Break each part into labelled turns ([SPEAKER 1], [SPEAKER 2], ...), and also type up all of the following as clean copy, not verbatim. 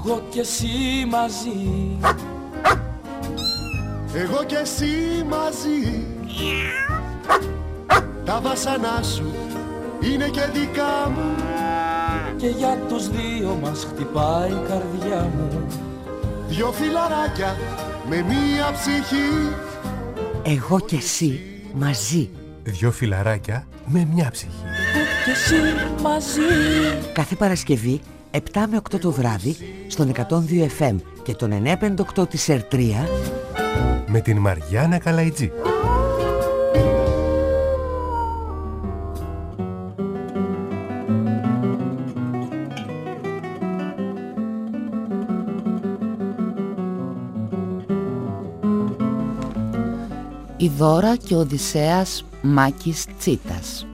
[SPEAKER 1] Εγώ κι εσύ μαζί.
[SPEAKER 2] Εγώ κι εσύ μαζί. Τα βάσανά σου είναι και δικά μου.
[SPEAKER 1] Και για τους δύο μας χτυπάει η καρδιά μου.
[SPEAKER 2] Δυο φιλαράκια με μία ψυχή.
[SPEAKER 3] Εγώ κι εσύ μαζί.
[SPEAKER 4] Δυο φιλαράκια με μια ψυχή.
[SPEAKER 1] Εγώ κι εσύ μαζί.
[SPEAKER 3] Κάθε Παρασκευή 7 με 8 το βράδυ στον 102 FM και τον 958 της ΕΡΤΡΙΑ
[SPEAKER 4] με την Μαριάννα Καλαϊτζή.
[SPEAKER 5] Η Δώρα και ο Οδυσσέας Μάκης Τσίτας.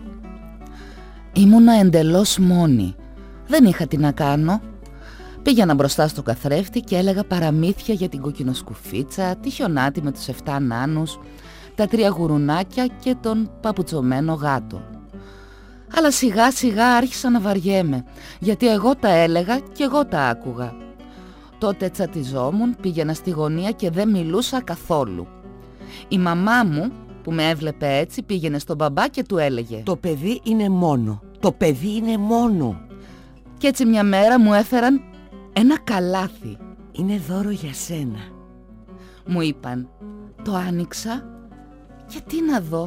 [SPEAKER 5] Ήμουνα εντελώς μόνη. Δεν είχα τι να κάνω. Πήγαινα μπροστά στο καθρέφτη και έλεγα παραμύθια για την κοκκινοσκουφίτσα, τη χιονάτη με τους 7 νάνους, τα 3 γουρουνάκια και τον παπουτσωμένο γάτο. Αλλά σιγά σιγά άρχισα να βαριέμαι, γιατί εγώ τα έλεγα και εγώ τα άκουγα. Τότε τσατιζόμουν, πήγαινα στη γωνία και δεν μιλούσα καθόλου. Η μαμά μου που με έβλεπε έτσι πήγαινε στον μπαμπά και του έλεγε
[SPEAKER 3] «Το παιδί είναι μόνο, το παιδί είναι μόνο».
[SPEAKER 5] Και έτσι μια μέρα μου έφεραν ένα καλάθι.
[SPEAKER 3] «Είναι δώρο για σένα».
[SPEAKER 5] Μου είπαν. Το άνοιξα και τι να δω.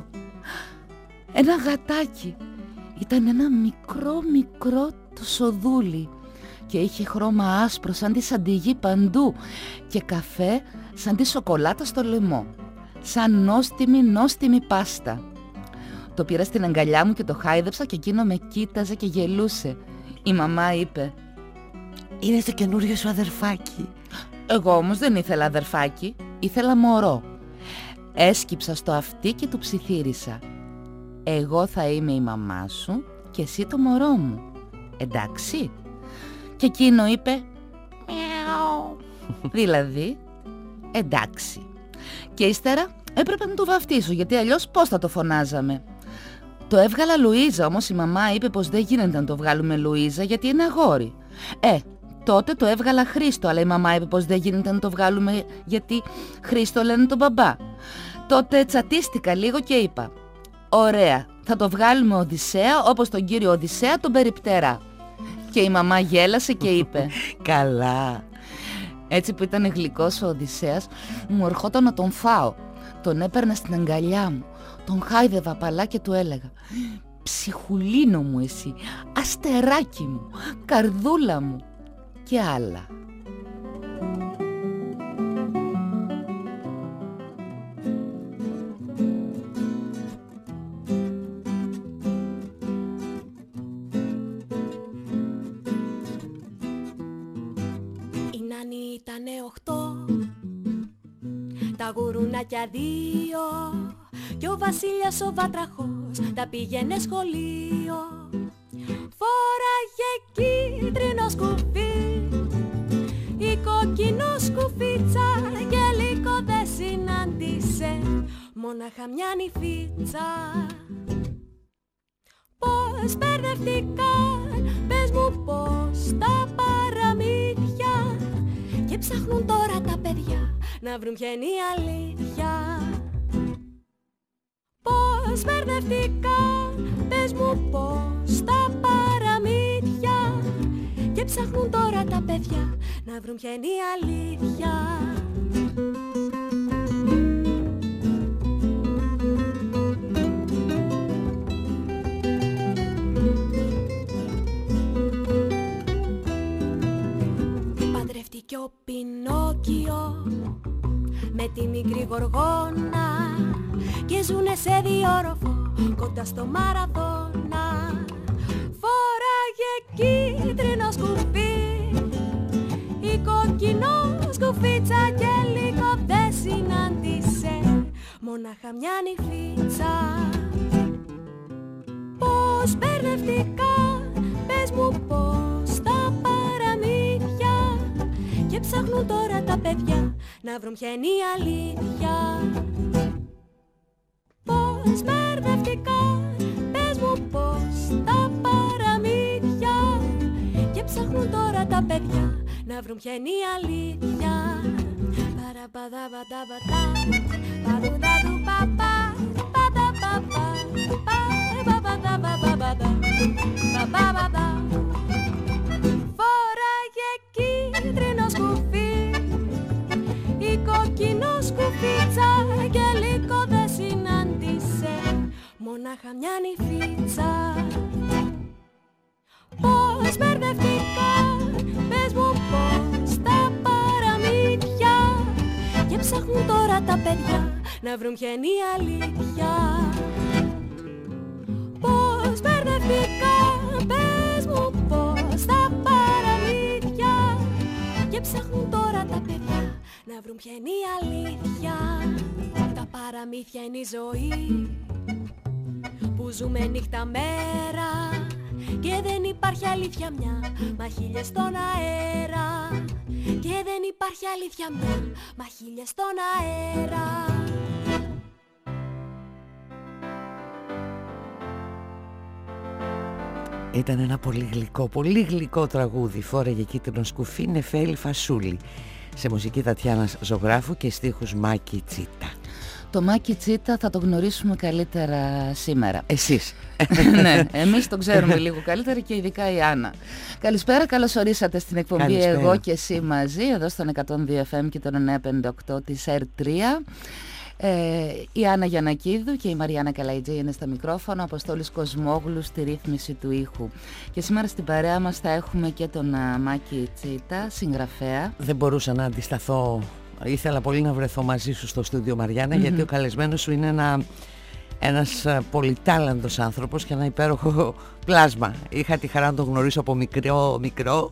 [SPEAKER 5] Ένα γατάκι. Ήταν ένα μικρό το σοδούλι και είχε χρώμα άσπρο σαν τη σαντιγί παντού και καφέ σαν τη σοκολάτα στο λαιμό. Σαν νόστιμη πάστα. Το πήρα στην αγκαλιά μου και το χάιδεψα και εκείνο με κοίταζε και γελούσε. Η μαμά είπε
[SPEAKER 3] «Είναι το καινούριο σου αδερφάκι».
[SPEAKER 5] Εγώ όμως δεν ήθελα αδερφάκι, ήθελα μωρό. Έσκυψα στο αυτί και του ψιθύρισα. Εγώ θα είμαι η μαμά σου και εσύ το μωρό μου. Εντάξει? Και εκείνο είπε «Μιαου». Δηλαδή εντάξει. Και ύστερα έπρεπε να το βαφτίσω, γιατί αλλιώς πώς θα το φωνάζαμε. Το έβγαλα Λουίζα, όμως η μαμά είπε πως δεν γίνεται να το βγάλουμε Λουίζα γιατί είναι αγόρι. Τότε το έβγαλα Χρήστο, αλλά η μαμά είπε πως δεν γίνεται να το βγάλουμε γιατί Χρήστο λένε τον μπαμπά. Τότε τσατίστηκα λίγο και είπα «Ωραία, θα το βγάλουμε Οδυσσέα όπως τον κύριο Οδυσσέα τον περιπτερά». Και η μαμά γέλασε και είπε
[SPEAKER 3] «Καλά».
[SPEAKER 5] Έτσι που ήταν γλυκός ο Οδυσσέας, μου ερχόταν να τον φάω. Τον έπαιρνα στην αγκαλιά μου, τον χάιδευα απαλά και του έλεγα «Ψυχουλίνο μου εσύ, αστεράκι μου, καρδούλα μου» και άλλα.
[SPEAKER 6] Ήτανε 8, τα γουρουνάκια 2 και ο Βασίλιας ο βάτραχος τα πήγαινε σχολείο. Φόραγε κίτρινο σκουφί, η κόκκινο σκουφίτσα και λίγο δεν συνάντησε, μόναχα μια νυφίτσα. Πώς μπερδευτήκαν, πες μου πώς τα παραμύθια, και ψάχνουν τώρα τα παιδιά να βρουν ποια είναι η αλήθεια. Πώς μπερδευτήκαν, πες μου πώς τα παραμύθια, και ψάχνουν τώρα τα παιδιά να βρουν ποια είναι η αλήθεια. Παντρεύτηκε ο Πινόκιο με τη μικρή Γοργόνα και ζουνε σε διόροφο κοντά στο Μαραδόνα. Φόραγε κίτρινο σκουφί, η κόκκινο σκουφίτσα και λίγο δεν συνάντησε, μόναχα μια νυφίτσα. Πώς μπερδευτικά, πες μου πώς τα παραμύθια, και ψάχνουν τώρα τα παιδιά να βρουν ποια είναι η αλήθεια. Πώς μπερδευτικά, πες μου πώς τα παραμύθια, και ψάχνουν τώρα τα παιδιά να να βρουν ποια είναι η αλήθεια. Παραπαδαπαταπατά, παρουδαδου παπά, παταπαπά, παραπαδαπαπατά, παπαπατά. Φοράγε κίτρινο σκουφί, η κόκκινο σκουφίτσα και λίγο δεν συνάντησε, μονάχα μια νυφίτσα. Πώς μπερδευτικά, πες μου πώς τα παραμύθια, και ψάχνουν τώρα τα παιδιά να βρουν ποια είναι η αλήθεια. Πώς μπερδευτικά, πες μου πώς τα παραμύθια, και ψάχνουν τώρα τα παιδιά να βρουν ποια είναι η αλήθεια. Τα παραμύθια είναι η ζωή που ζούμε νύχτα μέρα, και δεν υπάρχει αλήθεια μια, μα χίλιες στον αέρα. Και δεν υπάρχει αλήθεια μια, μα χίλιες στον αέρα.
[SPEAKER 3] Ήταν ένα πολύ γλυκό τραγούδι. Φόρεγε κίτρινο σκουφί, Νεφέλη Φασούλη. Σε μουσική Τατιάνας Ζωγράφου και στίχους Μάκη Τσίτα.
[SPEAKER 5] Το Μάκη Τσίτα θα το γνωρίσουμε καλύτερα σήμερα.
[SPEAKER 3] Εσείς.
[SPEAKER 5] Ναι, εμείς το ξέρουμε λίγο καλύτερα και ειδικά η Άννα. Καλησπέρα, καλώς ορίσατε στην εκπομπή.
[SPEAKER 3] Καλησπέρα.
[SPEAKER 5] Εγώ και εσύ μαζί, εδώ στον 102 FM και τον 958 της R3. Η Άννα Γιαννακίδου και η Μαριάννα Καλαϊτζή είναι στα μικρόφωνα, ο Αποστόλης Κοσμόγλου στη ρύθμιση του ήχου. Και σήμερα στην παρέα μας θα έχουμε και τον Μάκη Τσίτα, συγγραφέα.
[SPEAKER 3] Δεν μπορούσα να αντισταθώ. Ήθελα πολύ να βρεθώ μαζί σου στο στούντιο, Μαριάννα, γιατί ο καλεσμένος σου είναι ένας πολυτάλαντος άνθρωπος και ένα υπέροχο πλάσμα. Είχα τη χαρά να τον γνωρίσω από μικρό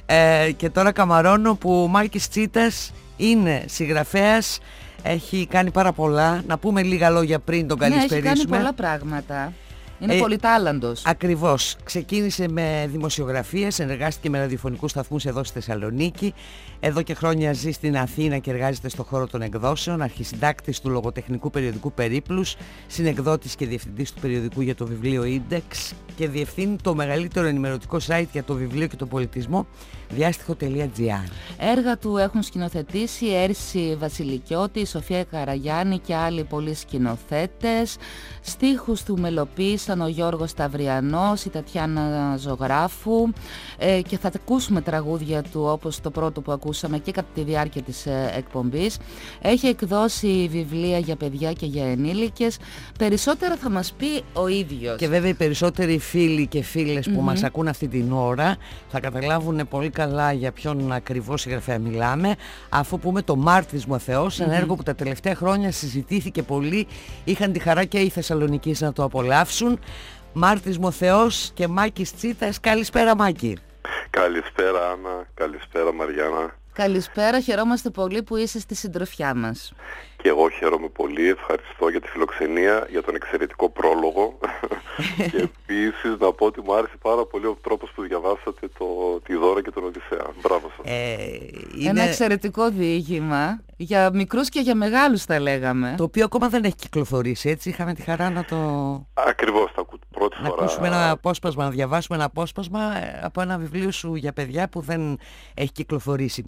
[SPEAKER 3] και τώρα καμαρώνω που ο Μάκης Τσίτας είναι συγγραφέας, έχει κάνει πάρα πολλά. Να πούμε λίγα λόγια πριν τον καλησπερίσουμε.
[SPEAKER 5] Ναι, έχει κάνει πολλά πράγματα. Είναι πολυτάλαντος.
[SPEAKER 3] Ακριβώς. Ξεκίνησε με δημοσιογραφία, συνεργάστηκε με ραδιοφωνικούς σταθμούς εδώ στη Θεσσαλονίκη. Εδώ και χρόνια ζει στην Αθήνα και εργάζεται στον χώρο των εκδόσεων. Αρχισυντάκτης του λογοτεχνικού περιοδικού Περίπλους, συνεκδότης και διευθυντής του περιοδικού για το βιβλίο Ίντεξ και διευθύνει το μεγαλύτερο ενημερωτικό site για το βιβλίο και τον πολιτισμό, διάστοιχο.gr.
[SPEAKER 5] Έργα του έχουν σκηνοθετήσει η Έρση Βασιλικιώτη, η Σοφία Καραγιάννη και άλλοι πολλοί σκηνοθέτες. Στίχους του μελοποίησαν ο Γιώργος Σταυριανός, η Τατιάνα Ζωγράφου και θα ακούσουμε τραγούδια του όπως το πρώτο που ακούσαμε και κατά τη διάρκεια της εκπομπής. Έχει εκδώσει βιβλία για παιδιά και για ενήλικες. Περισσότερα θα μας πει ο ίδιος.
[SPEAKER 3] Και βέβαια οι περισσότεροι φίλοι και φίλες που μας ακούν αυτή την ώρα θα καταλάβουν πολύ καλά για ποιον ακριβώς συγγραφέα μιλάμε, αφού πούμε το Μάρτης μου ο Θεός, ένα έργο που τα τελευταία χρόνια συζητήθηκε πολύ, είχαν τη χαρά και οι Θεσσαλονικείς να το απολαύσουν. Μάρτης μου ο Θεός και Μάκης Τσίτας. Καλησπέρα, Μάκη.
[SPEAKER 7] Καλησπέρα, Άννα. Καλησπέρα, Μαριάννα.
[SPEAKER 5] Καλησπέρα, χαιρόμαστε πολύ που είσαι στη συντροφιά μας.
[SPEAKER 7] Και εγώ χαίρομαι πολύ, ευχαριστώ για τη φιλοξενία, για τον εξαιρετικό πρόλογο και επίσης να πω ότι μου άρεσε πάρα πολύ ο τρόπος που διαβάσατε τη Δώρα και τον Οδυσσέα. Μπράβο σας.
[SPEAKER 5] Ένα εξαιρετικό διήγημα, για μικρούς και για μεγάλους θα λέγαμε.
[SPEAKER 3] Το οποίο ακόμα δεν έχει κυκλοφορήσει, έτσι, είχαμε τη χαρά να το...
[SPEAKER 7] Ακριβώς, τα πρώτη φορά.
[SPEAKER 3] Να ακούσουμε ένα απόσπασμα, να διαβάσουμε ένα απόσπασμα από ένα βιβλίο σου για παιδιά που δεν έχει κυκλοφορήσει.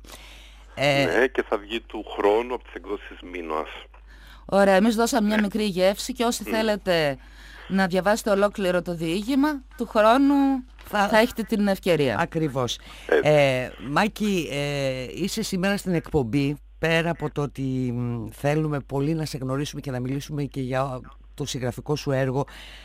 [SPEAKER 7] Ναι, και θα βγει του χρόνου από τις εκδόσεις Μίνωας.
[SPEAKER 5] Ωραία, εμείς δώσαμε μια μικρή γεύση και όσοι θέλετε να διαβάσετε ολόκληρο το διήγημα, του χρόνου θα έχετε την ευκαιρία.
[SPEAKER 3] Ακριβώς. Μάκη, είσαι σήμερα στην εκπομπή, πέρα από το ότι θέλουμε πολύ να σε γνωρίσουμε και να μιλήσουμε και για το συγγραφικό σου έργο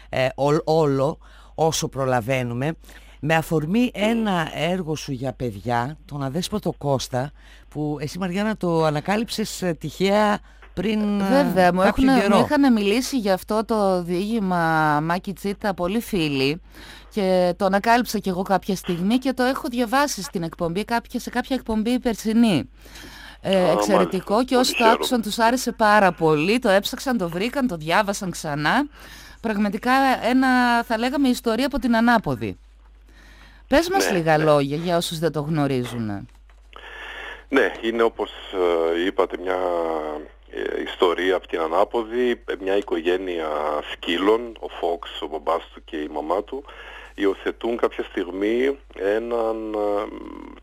[SPEAKER 3] όλο όσο προλαβαίνουμε, με αφορμή ένα έργο σου για παιδιά, τον Αδέσποτο Κώστα, που εσύ, Μαριάννα, το ανακάλυψες τυχαία πριν.
[SPEAKER 5] Βέβαια, μου
[SPEAKER 3] καιρό.
[SPEAKER 5] είχαν μιλήσει για αυτό το διήγημα, Μάκη Τσίτα, πολλοί φίλοι, και το ανακάλυψα κι εγώ κάποια στιγμή και το έχω διαβάσει στην εκπομπή, σε κάποια εκπομπή περσινή. Εξαιρετικό,
[SPEAKER 7] μάλιστα,
[SPEAKER 5] και όσοι το άκουσαν τους άρεσε πάρα πολύ, το έψαξαν, το βρήκαν, το διάβασαν ξανά. Πραγματικά θα λέγαμε, ιστορία από την ανάποδη. Πες μας λίγα λόγια για όσους δεν το γνωρίζουν.
[SPEAKER 7] Ναι, είναι όπως είπατε μια ιστορία από την ανάποδη, μια οικογένεια σκύλων, ο Φόξ, ο μπαμπάς του και η μαμά του, υιοθετούν κάποια στιγμή έναν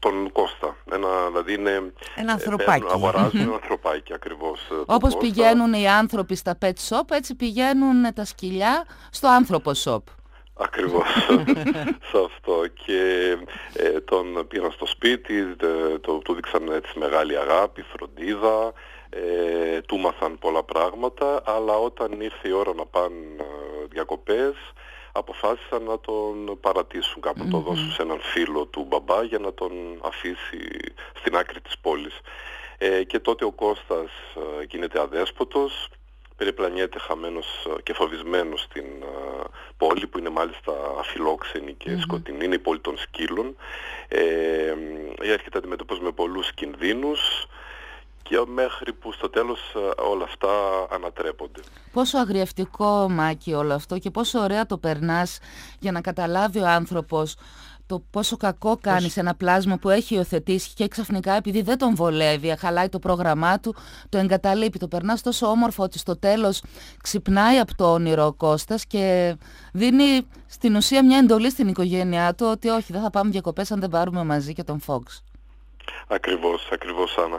[SPEAKER 7] τον Κώστα. Δηλαδή είναι...
[SPEAKER 3] Ένα ανθρωπάκι.
[SPEAKER 7] Αγοράζουν ένα ανθρωπάκι ακριβώς.
[SPEAKER 5] Όπως πηγαίνουν οι άνθρωποι στα pet shop, έτσι πηγαίνουν τα σκυλιά στο άνθρωπο shop.
[SPEAKER 7] Ακριβώς σε αυτό. Και τον πήραν στο σπίτι, του δείξαν έτσι μεγάλη αγάπη, φροντίδα, του μάθαν πολλά πράγματα, αλλά όταν ήρθε η ώρα να πάνε διακοπές, αποφάσισαν να τον παρατήσουν κάπου, να το δώσουν σε έναν φίλο του μπαμπά για να τον αφήσει στην άκρη της πόλης. Και τότε ο Κώστας γίνεται αδέσποτος, περιπλανιέται χαμένος και φοβισμένος στην πόλη, που είναι μάλιστα αφιλόξενη και σκοτεινή, είναι η πόλη των σκύλων. Έρχεται αντιμετωπώς με πολλούς κινδύνους, και μέχρι που στο τέλος όλα αυτά ανατρέπονται.
[SPEAKER 5] Πόσο αγριευτικό, Μάκη, όλο αυτό, και πόσο ωραία το περνάς για να καταλάβει ο άνθρωπος το πόσο κακό κάνει σε ένα πλάσμα που έχει υιοθετήσει και ξαφνικά, επειδή δεν τον βολεύει, χαλάει το πρόγραμμά του, το εγκαταλείπει. Το περνάς τόσο όμορφο ότι στο τέλος ξυπνάει από το όνειρο ο Κώστας και δίνει στην ουσία μια εντολή στην οικογένειά του ότι όχι, δεν θα πάμε διακοπές αν δεν πάρουμε μαζί και τον Φόξ.
[SPEAKER 7] Ακριβώς, Άννα.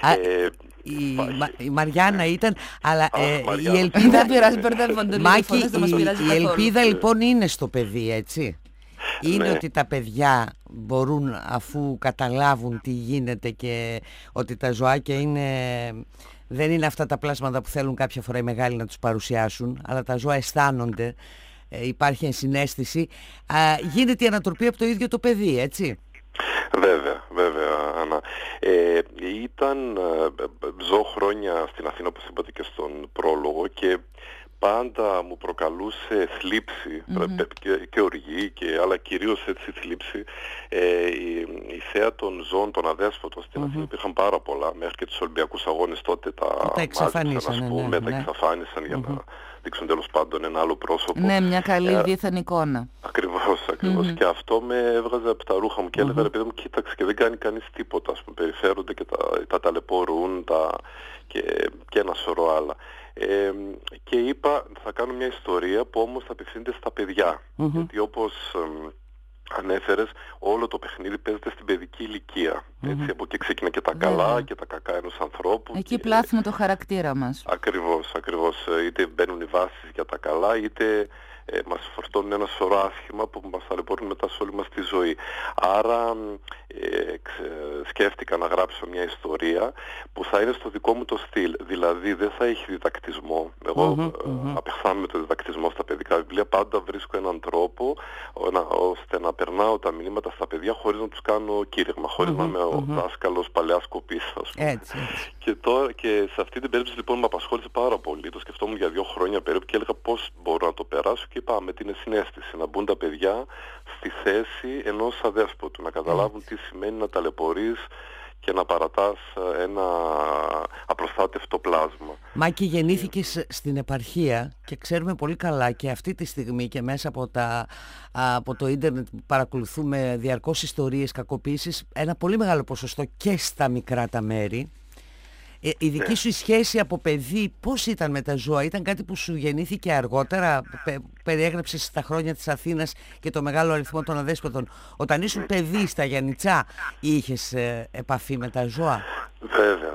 [SPEAKER 3] Η Μαριάννα ήταν, αλλά η ελπίδα...
[SPEAKER 5] Δεν πειράζει, μπερδεύονται λίγο οι φωνές, δεν μας πειράζει καθόλου.
[SPEAKER 3] Η ελπίδα λοιπόν είναι στο παιδί, έτσι. Είναι
[SPEAKER 7] Ναι.
[SPEAKER 3] ότι τα παιδιά μπορούν, αφού καταλάβουν τι γίνεται και ότι τα ζωάκια δεν είναι αυτά τα πλάσματα που θέλουν κάποια φορά οι μεγάλοι να τους παρουσιάσουν, αλλά τα ζώα αισθάνονται, υπάρχει ενσυναίσθηση, γίνεται η ανατροπή από το ίδιο το παιδί, έτσι.
[SPEAKER 7] Βέβαια, Άννα. Ζω χρόνια στην Αθήνα, όπως είπατε και στον πρόλογο, και πάντα μου προκαλούσε θλίψη και οργή, αλλά κυρίως έτσι θλίψη η θέα των ζώων, των αδέσποτων στην Αθήνα. Υπήρχαν πάρα πολλά, μέχρι και τους Ολυμπιακούς Αγώνες τότε τα εξαφάνισαν, τα εξαφάνισαν για να δείξουν τέλος πάντων ένα άλλο πρόσωπο.
[SPEAKER 5] Ναι, μια καλή δίθεν εικόνα.
[SPEAKER 7] Ακριβώς. Και αυτό με έβγαζε από τα ρούχα μου και έλεγα, ρε παιδί μου, κοίταξε, και δεν κάνει κανείς τίποτα, ας πούμε, περιφέρονται και τα ταλαιπωρούν και ένα σωρό άλλα. Και είπα, θα κάνω μια ιστορία που όμως θα απευθύνεται στα παιδιά, γιατί όπως ανέφερες, όλο το παιχνίδι παίζεται στην παιδική ηλικία. Έτσι, από εκεί ξεκινά και τα καλά και τα κακά ενός ανθρώπου.
[SPEAKER 5] Εκεί πλάθουμε το χαρακτήρα μας.
[SPEAKER 7] Ακριβώς. Είτε μπαίνουν οι βάσεις για τα καλά, είτε μας φορτώνουν ένα σωρό άσχημα που μας ταλαιπωρούν μετά σε όλη μας τη ζωή. Άρα σκέφτηκα να γράψω μια ιστορία που θα είναι στο δικό μου το στυλ. Δηλαδή δεν θα έχει διδακτισμό. Εγώ απεχθάνομαι το διδακτισμό στα παιδικά βιβλία. Πάντα βρίσκω έναν τρόπο ώστε να περνάω τα μηνύματα στα παιδιά χωρίς να τους κάνω κήρυγμα, χωρίς να είμαι ο δάσκαλος παλαιάς κοπής, ας πούμε.
[SPEAKER 3] Έτσι.
[SPEAKER 7] Και σε αυτή την περίπτωση λοιπόν με απασχόλησε πάρα πολύ. Το σκεφτόμουν για 2 χρόνια περίπου και έλεγα πώς μπορώ να το περάσω, και είπα με την συναίσθηση να μπουν τα παιδιά στη θέση ενός αδέσποτου, να καταλάβουν τι σημαίνει να ταλαιπωρείς και να παρατάς ένα απροστάτευτο πλάσμα.
[SPEAKER 3] Μάκη, γεννήθηκες στην επαρχία και ξέρουμε πολύ καλά και αυτή τη στιγμή και μέσα από το ίντερνετ παρακολουθούμε διαρκώς ιστορίες κακοποίησης, ένα πολύ μεγάλο ποσοστό και στα μικρά τα μέρη. Η δική σου σχέση από παιδί πώς ήταν με τα ζώα? Ήταν κάτι που σου γεννήθηκε αργότερα? Περιέγραψες στα χρόνια της Αθήνας και το μεγάλο αριθμό των αδέσποτων. Όταν ήσουν παιδί στα Γιαννιτσά είχες επαφή με τα ζώα?
[SPEAKER 7] Βέβαια.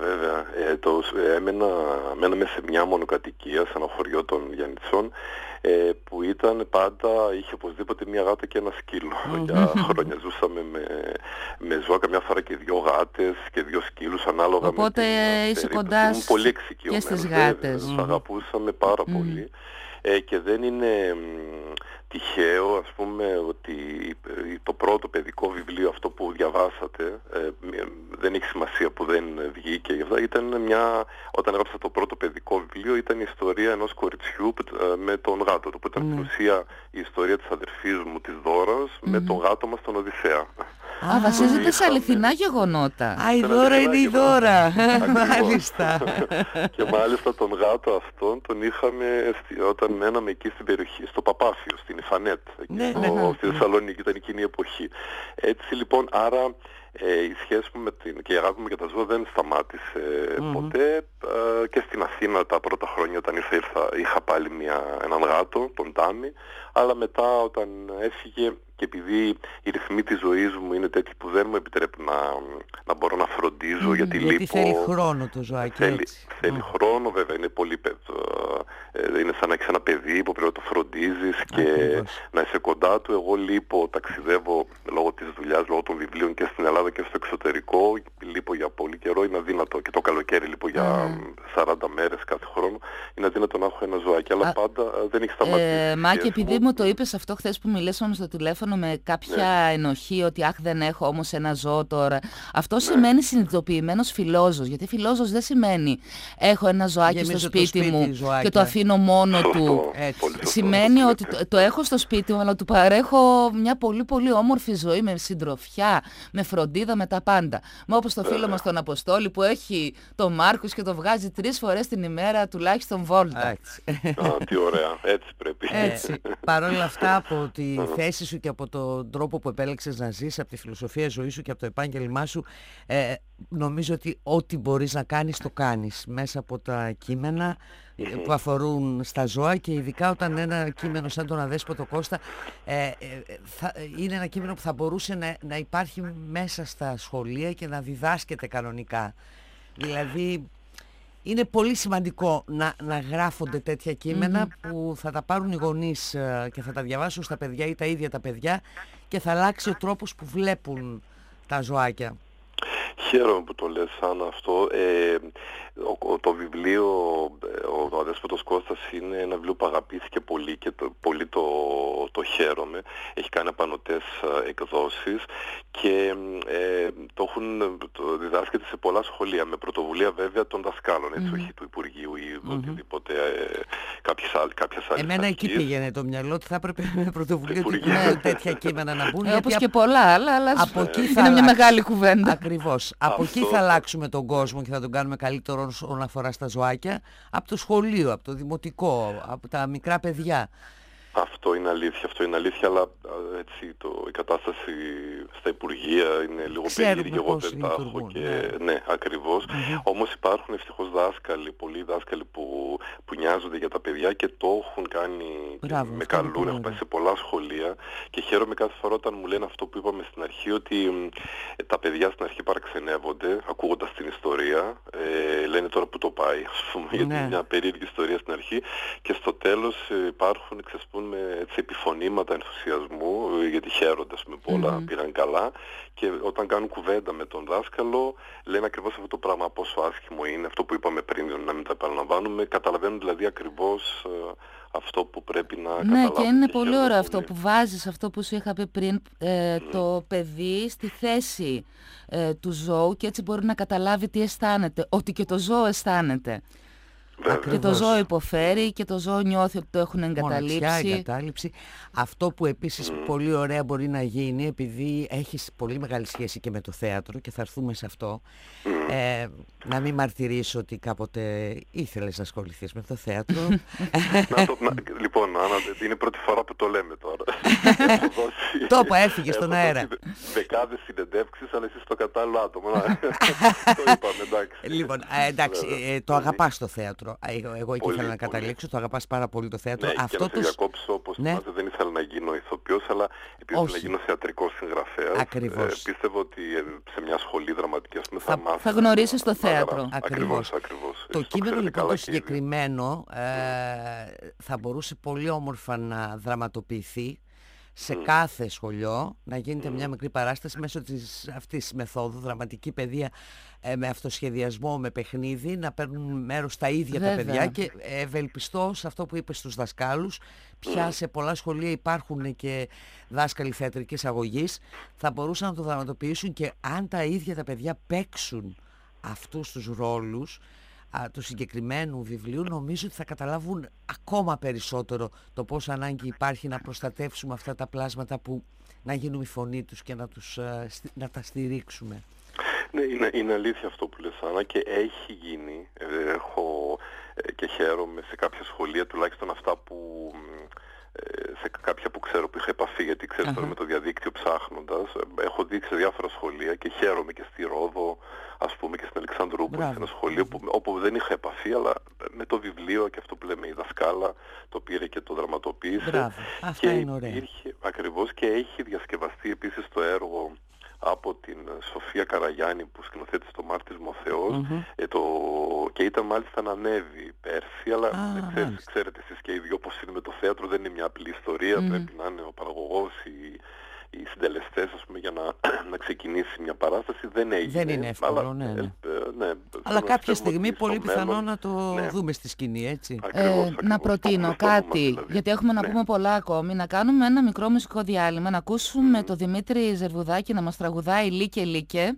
[SPEAKER 7] Μέναμε σε μια μονοκατοικία σε ένα χωριό των Γιαννιτσών, που ήταν πάντα, είχε οπωσδήποτε μια γάτα και ένα σκύλο. Για χρόνια ζούσαμε με ζώα, καμιά φορά και 2 γάτες και 2 σκύλους ανάλογα.
[SPEAKER 5] Οπότε είσαι κοντά και στις γάτες.
[SPEAKER 7] Τους αγαπούσαμε πάρα πολύ. Και δεν είναι τυχαίο, ας πούμε, ότι το πρώτο παιδικό βιβλίο, αυτό που διαβάσατε, δεν έχει σημασία που δεν βγήκε. Όταν έγραψα το πρώτο παιδικό βιβλίο, ήταν η ιστορία ενός κοριτσιού με τον γάτο του, που ήταν στην ουσία η ιστορία της αδερφής μου, της Δώρας, με τον γάτο μας, τον Οδυσσέα.
[SPEAKER 5] Βασίζεται σε αληθινά γεγονότα.
[SPEAKER 3] Η Δώρα είναι η Δώρα. Μάλιστα.
[SPEAKER 7] Και μάλιστα τον γάτο αυτόν τον είχαμε όταν μέναμε εκεί στην περιοχή, στο Παπάφιο, στην Ιφανέτ, στη Θεσσαλονίκη, ήταν εκείνη η εποχή. Έτσι λοιπόν, άρα Η σχέση μου και η αγάπη μου για τα ζώα δεν σταμάτησε ποτέ. Και στην Αθήνα τα πρώτα χρόνια όταν είχα πάλι έναν γάτο, τον Τάμι, αλλά μετά όταν έφυγε, και επειδή οι ρυθμοί της ζωής μου είναι τέτοιοι που δεν μου επιτρέπουν να μπορώ να φροντίζω, γιατί λείπω.
[SPEAKER 3] Θέλει χρόνο το ζωάκι,
[SPEAKER 7] θέλει χρόνο, βέβαια, είναι πολύ είναι σαν να έχεις ένα παιδί που πρέπει να το φροντίζεις και να είσαι κοντά του. Εγώ λείπω, ταξιδεύω λόγω της δουλειάς, λόγω των βιβλίων και στην Ελλάδα και στο εξωτερικό. Λείπω για πολύ καιρό, είναι αδύνατο. Και το καλοκαίρι λείπω για 40 μέρες κάθε χρόνο. Είναι αδύνατο να έχω ένα ζωάκι, αλλά πάντα δεν έχει σταματήσει.
[SPEAKER 5] Μάκη, επειδή μου το είπες αυτό χθες που μιλήσαμε στο τηλέφωνο με κάποια ενοχή ότι αχ, δεν έχω όμως ένα ζώο τώρα. Αυτό σημαίνει συνειδητοποιημένος φιλόζωος, γιατί φιλόζωος δεν σημαίνει έχω ένα ζωάκι στο σπίτι μου και το αφήνω μόνο του. Σημαίνει ότι το έχω στο σπίτι μου, αλλά του παρέχω μια πολύ πολύ όμορφη ζωή με συντροφιά, με φροντίδα, με τα πάντα. Μα όπως το φίλο μας τον Αποστόλη που έχει το Μάρκος και το βγάζει 3 φορές την ημέρα τουλάχιστον βόλτα.
[SPEAKER 7] Τι ωραία, έτσι πρέπει.
[SPEAKER 3] Παρ' όλα αυτά, από τη θέση σου και από τον τρόπο που επέλεξες να ζεις, από τη φιλοσοφία ζωής σου και από το επάγγελμά σου, νομίζω ότι ό,τι μπορείς να κάνεις το κάνεις μέσα από τα κείμενα που αφορούν στα ζώα, και ειδικά όταν ένα κείμενο σαν τον Αδέσποτο Κώστα είναι ένα κείμενο που θα μπορούσε να υπάρχει μέσα στα σχολεία και να διδάσκεται κανονικά. Δηλαδή είναι πολύ σημαντικό να γράφονται τέτοια κείμενα που θα τα πάρουν οι γονείς και θα τα διαβάσουν στα παιδιά ή τα ίδια τα παιδιά και θα αλλάξει ο τρόπος που βλέπουν τα ζωάκια.
[SPEAKER 7] Χαίρομαι που το λες σαν αυτό. Το βιβλίο, ο Αδέσποτος Κώστας, είναι ένα βιβλίο που αγαπήθηκε πολύ και πολύ το χαίρομαι. Έχει κάνει απανωτές εκδόσεις και το διδάσκεται σε πολλά σχολεία, με πρωτοβουλία βέβαια των δασκάλων, έτσι, όχι του Υπουργείου ή οτιδήποτε κάποιες άλλες.
[SPEAKER 3] Εμένα εκεί πήγαινε το μυαλό ότι θα έπρεπε με πρωτοβουλία του τέτοια κείμενα να μπουν.
[SPEAKER 5] Όπως και πολλά άλλα, αλλά είναι μια μεγάλη κουβέντα.
[SPEAKER 3] Ακριβώς. Από εκεί θα αλλάξουμε τον κόσμο και θα τον κάνουμε καλύτερο όσον αφορά στα ζωάκια, από το σχολείο, από το δημοτικό, από τα μικρά παιδιά.
[SPEAKER 7] Αυτό είναι αλήθεια, αλλά έτσι η κατάσταση στα Υπουργεία είναι λίγο περίεργη, εγώ δεν τα έχω και ναι, ακριβώς. Όμως υπάρχουν ευτυχώς πολλοί δάσκαλοι που νοιάζονται για τα παιδιά και το έχουν κάνει. Μπράβο, με καλούν, έχω πάει σε πολλά σχολεία και χαίρομαι κάθε φορά όταν μου λένε αυτό που είπαμε στην αρχή, ότι τα παιδιά στην αρχή παραξενεύονται ακούγοντας την ιστορία, λένε τώρα που το πάει, ας πούμε, γιατί είναι μια περίεργη ιστορία στην αρχή, και στο τέλος υπάρχουν, ξεσπούν με επιφωνήματα ενθουσιασμού, γιατί χαίρονται, ας πούμε, πολλά πήγαν καλά, και όταν κάνουν κουβέντα με τον δάσκαλο λένε ακριβώς αυτό το πράγμα, πόσο άσχημο είναι, αυτό που είπαμε πριν, να μην τα επαναλαμβάνουμε, καταλαβαίνουν δηλαδή ακριβώς αυτό που πρέπει να καταλάβουν.
[SPEAKER 5] Ναι, και είναι πολύ ωραίο αυτό που βάζεις, αυτό που σου είχα πει πριν, το παιδί στη θέση του ζώου, και έτσι μπορεί να καταλάβει τι αισθάνεται, ότι και το ζώο αισθάνεται.
[SPEAKER 7] Βέβαια.
[SPEAKER 5] Και το ζώο υποφέρει και το ζώο νιώθει ότι το έχουν
[SPEAKER 3] εγκατάλειψη. Αυτό που επίσης πολύ ωραία μπορεί να γίνει, επειδή έχεις πολύ μεγάλη σχέση και με το θέατρο και θα έρθουμε σε αυτό, να μην μαρτυρήσω ότι κάποτε ήθελες να ασχοληθείς με το θέατρο.
[SPEAKER 7] Λοιπόν, Άννα, είναι η πρώτη φορά που το λέμε τώρα.
[SPEAKER 3] Τόπο έφυγε στον αέρα.
[SPEAKER 7] Δεκάδες συνεντεύξεις, αλλά εσύ στο κατάλληλο άτομο. Το είπαμε, εντάξει.
[SPEAKER 3] Λοιπόν, εντάξει, το αγαπάς το θέατρο. Εγώ εκεί ήθελα να καταλήξω, το αγαπάς πάρα πολύ το θέατρο.
[SPEAKER 7] Ναι, και να σε διακόψω, όπως θυμάστε, δεν ήθελα να γίνω ηθοποιός, αλλά επειδή ήθελα να γίνω θεατρικός συγγραφέας.
[SPEAKER 3] Ακριβώς.
[SPEAKER 7] Πίστευα ότι σε μια σχολή δραματικής
[SPEAKER 5] θα γνωρίσεις το θέατρο.
[SPEAKER 7] Ακριβώς.
[SPEAKER 3] Το κείμενο λοιπόν το συγκεκριμένο θα μπορούσε πολύ όμορφα να δραματοποιηθεί σε κάθε σχολείο, να γίνεται μια μικρή παράσταση μέσω αυτής της μεθόδου, δραματική παιδεία, με αυτοσχεδιασμό, με παιχνίδι, να παίρνουν μέρος τα ίδια τα παιδιά, και ευελπιστώ σε αυτό που είπες στους δασκάλους, πια σε πολλά σχολεία υπάρχουν και δάσκαλοι θεατρικής αγωγής, θα μπορούσαν να το δραματοποιήσουν, και αν τα ίδια τα παιδιά παίξουν αυτούς τους ρόλους του συγκεκριμένου βιβλίου, νομίζω ότι θα καταλάβουν ακόμα περισσότερο το πόσο ανάγκη υπάρχει να προστατεύσουμε αυτά τα πλάσματα, που να γίνουμε η φωνή τους και να τα στηρίξουμε.
[SPEAKER 7] Ναι, είναι αλήθεια αυτό που λες, Άννα, και έχει γίνει. Έχω και χαίρομαι σε κάποια σχολεία, τουλάχιστον αυτά που σε κάποια που ξέρω που είχα επαφή, γιατί ξέρεις τώρα με το διαδίκτυο ψάχνοντας, έχω δείξει σε διάφορα σχολεία και χαίρομαι και στη Ρόδο, ας πούμε, και στην Αλεξανδρούπολη, σε ένα σχολείο όπου δεν είχα επαφή, αλλά με το βιβλίο και αυτό που λέμε η δασκάλα το πήρε και το δραματοποίησε.
[SPEAKER 3] Αυτά είναι ωραία.
[SPEAKER 7] Ακριβώς, και έχει διασκευαστεί επίσης το έργο από την Σοφία Καραγιάννη που σκηνοθέτησε το Μάρτισμα ο Θεός, και ήταν μάλιστα να ανέβει πέρσι, αλλά ξέρετε εσείς και οι δυο πως είναι με το θέατρο, δεν είναι μια απλή ιστορία, πρέπει να είναι ο παραγωγός, οι συντελεστές, ας πούμε, για να ξεκινήσει μια παράσταση, δεν έγινε.
[SPEAKER 3] Δεν είναι εύκολο, αλλά, αλλά κάποια στιγμή πολύ πιθανό να το δούμε στη σκηνή, έτσι.
[SPEAKER 5] Ακριβώς, να προτείνω κάτι, δηλαδή. Γιατί έχουμε να πούμε πολλά ακόμη, να κάνουμε ένα μικρό μουσικό διάλειμμα, να ακούσουμε το Δημήτρη Ζερβουδάκη να μας τραγουδάει «Λίκε Λίκε».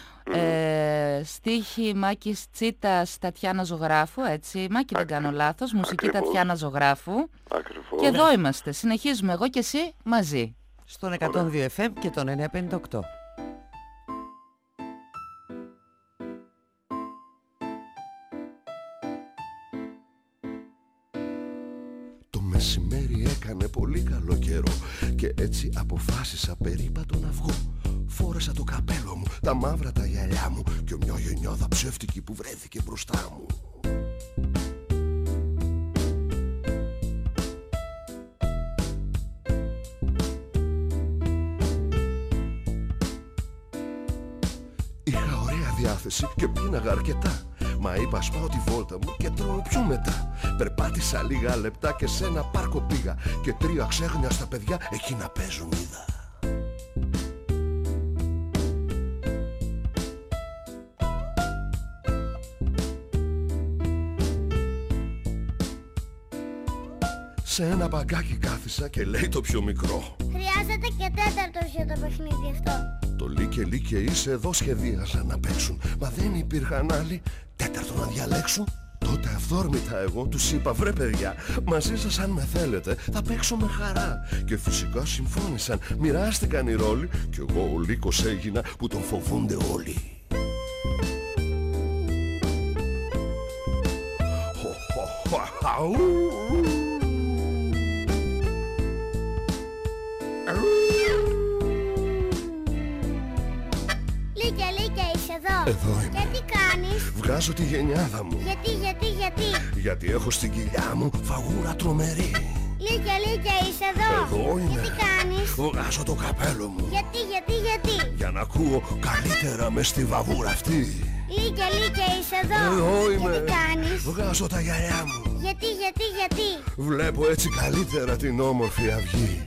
[SPEAKER 5] Στίχη Μάκης Τσίτας, Τατιάνα Ζωγράφου, έτσι, Μάκη δεν κάνω λάθος, μουσική Τατιάνα Ζωγράφου. Και εδώ είμαστε, συνεχίζουμε εγώ και εσύ μαζί
[SPEAKER 3] στον 102 FM και τον 958.
[SPEAKER 2] Το μεσημέρι έκανε πολύ καλό καιρό και έτσι αποφάσισα περίπατο να βγω. Φόρεσα το καπέλο μου, τα μαύρα τα γυαλιά μου και μια γενιάδα ψεύτικη που βρέθηκε μπροστά μου. Είχα ωραία διάθεση και πίναγα αρκετά. Μα είπα σπάω τη βόλτα μου και τρώω πιο μετά. Περπάτησα λίγα λεπτά και σε ένα πάρκο πήγα και 3 ξέχνια στα παιδιά εκεί να παίζουν είδα. Σε ένα μπαγκάκι κάθισα και λέει το πιο μικρό:
[SPEAKER 8] χρειάζεται και τέταρτος για το παιχνίδι αυτό.
[SPEAKER 2] Το λίκε λίκε είσαι εδώ σχεδίαζαν να παίξουν, μα δεν υπήρχαν άλλοι τέταρτο να διαλέξουν. Τότε αυθόρμητα εγώ τους είπα: βρε παιδιά, μαζί σας αν με θέλετε θα παίξω με χαρά. Και φυσικά συμφώνησαν, μοιράστηκαν οι ρόλοι κι εγώ ο λύκος έγινα που τον φοβούνται όλοι.
[SPEAKER 8] Λίκε, Λίκε, είσαι εδώ.
[SPEAKER 2] Εδώ είμαι.
[SPEAKER 8] Και τι κάνεις?
[SPEAKER 2] Βγάζω τη γενιάδα μου. Γιατί έχω στην κοιλιά μου φαγούρα τρομερή.
[SPEAKER 8] Λίκε, Λίκε, είσαι εδώ.
[SPEAKER 2] Εδώ είμαι.
[SPEAKER 8] Και τι κάνεις?
[SPEAKER 2] Βγάζω το καπέλο μου.
[SPEAKER 8] Γιατί?
[SPEAKER 2] Για να ακούω καλύτερα μες στη βαβούρα αυτή.
[SPEAKER 8] Λίκε, Λίκε, είσαι εδώ.
[SPEAKER 2] Εδώ είμαι.
[SPEAKER 8] Και τι κάνεις?
[SPEAKER 2] Βγάζω τα γυαλιά μου.
[SPEAKER 8] Γιατί?
[SPEAKER 2] Βλέπω έτσι καλύτερα την όμορφη αυγή.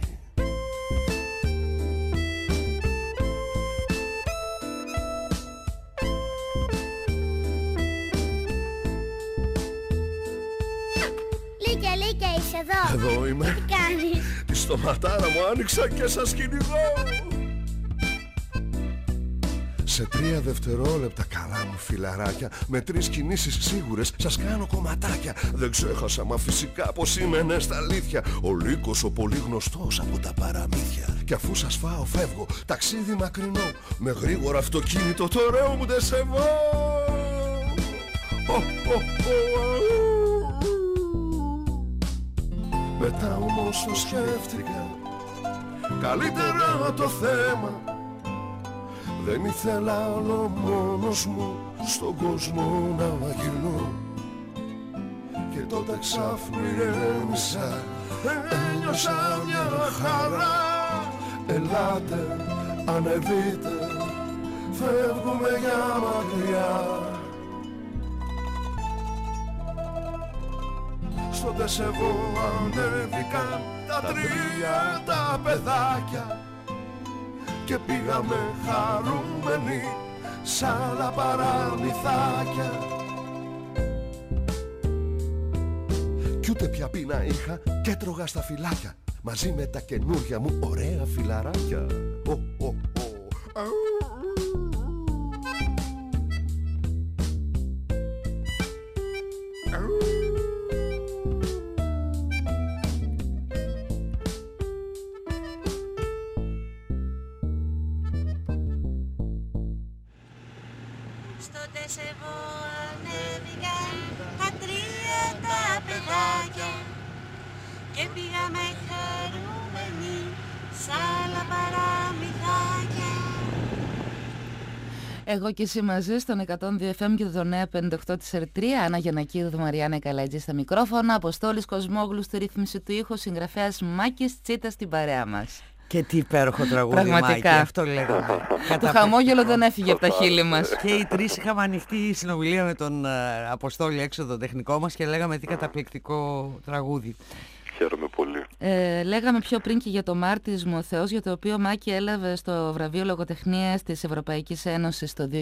[SPEAKER 8] Λίκε, είσαι εδώ.
[SPEAKER 2] Εδώ είμαι.
[SPEAKER 8] Τι κάνεις?
[SPEAKER 2] Τη στοματάρα μου άνοιξα και σας κυνηγώ. Σε 3 δευτερόλεπτα καλά μου φιλαράκια, με 3 κινήσεις σίγουρες σας κάνω κομματάκια. Δεν ξέχασα μα φυσικά πως είμαι στα αλήθεια, ο λύκος ο πολύ γνωστός από τα παραμύθια. Κι αφού σας φάω φεύγω ταξίδι μακρινό, με γρήγορο αυτοκίνητο το ωραίο μου ντεσεβό. Μετά όμως το σκέφτηκα, καλύτερα το θέμα. Δεν ήθελα άλλο μόνος μου στον κόσμο να γυρνώ. Και τότε ξάφνου ηρέμησα, ένιωσα μια χαρά. Ελάτε, ανεβείτε, φεύγουμε για μακριά. Στο ντεσεβό ανέβηκαν τα 3 τα παιδάκια και πήγαμε χαρούμενοι σ' άλλα παραμυθάκια. Κι ούτε πια πείνα είχα και έτρωγα στα φυλάκια μαζί με τα καινούρια μου ωραία φιλαράκια.
[SPEAKER 8] ντεσεβό ανέβηκαν τα 3 τα παιδάκια
[SPEAKER 6] και πήγαμε χαρούμενοι σ' άλλα παραμυθάκια.
[SPEAKER 5] Εγώ και εσύ μαζί στον 102 FM και το 958 της Ερτρία. Άννα Γιαννακίδου, Μαριάννα Καλατζή στα μικρόφωνα, Αποστόλης Κοσμόγλου στη ρύθμιση του ήχου, συγγραφέας Μάκης Τσίτας στην παρέα μας.
[SPEAKER 3] Και τι υπέροχο τραγούδι,
[SPEAKER 5] Πραγματικά.
[SPEAKER 3] Μάκη, αυτό λέγαμε.
[SPEAKER 5] Το χαμόγελο δεν έφυγε από τα χείλη μας.
[SPEAKER 3] Και οι τρεις είχαμε ανοιχτή συνομιλία με τον Αποστόλη έξω το τεχνικό μας και λέγαμε τι καταπληκτικό τραγούδι.
[SPEAKER 7] Χαίρομαι πολύ.
[SPEAKER 5] Λέγαμε πιο πριν και για το Μάρτης μου ο Θεός, για το οποίο Μάκη έλαβε στο βραβείο λογοτεχνίας της Ευρωπαϊκής Ένωσης το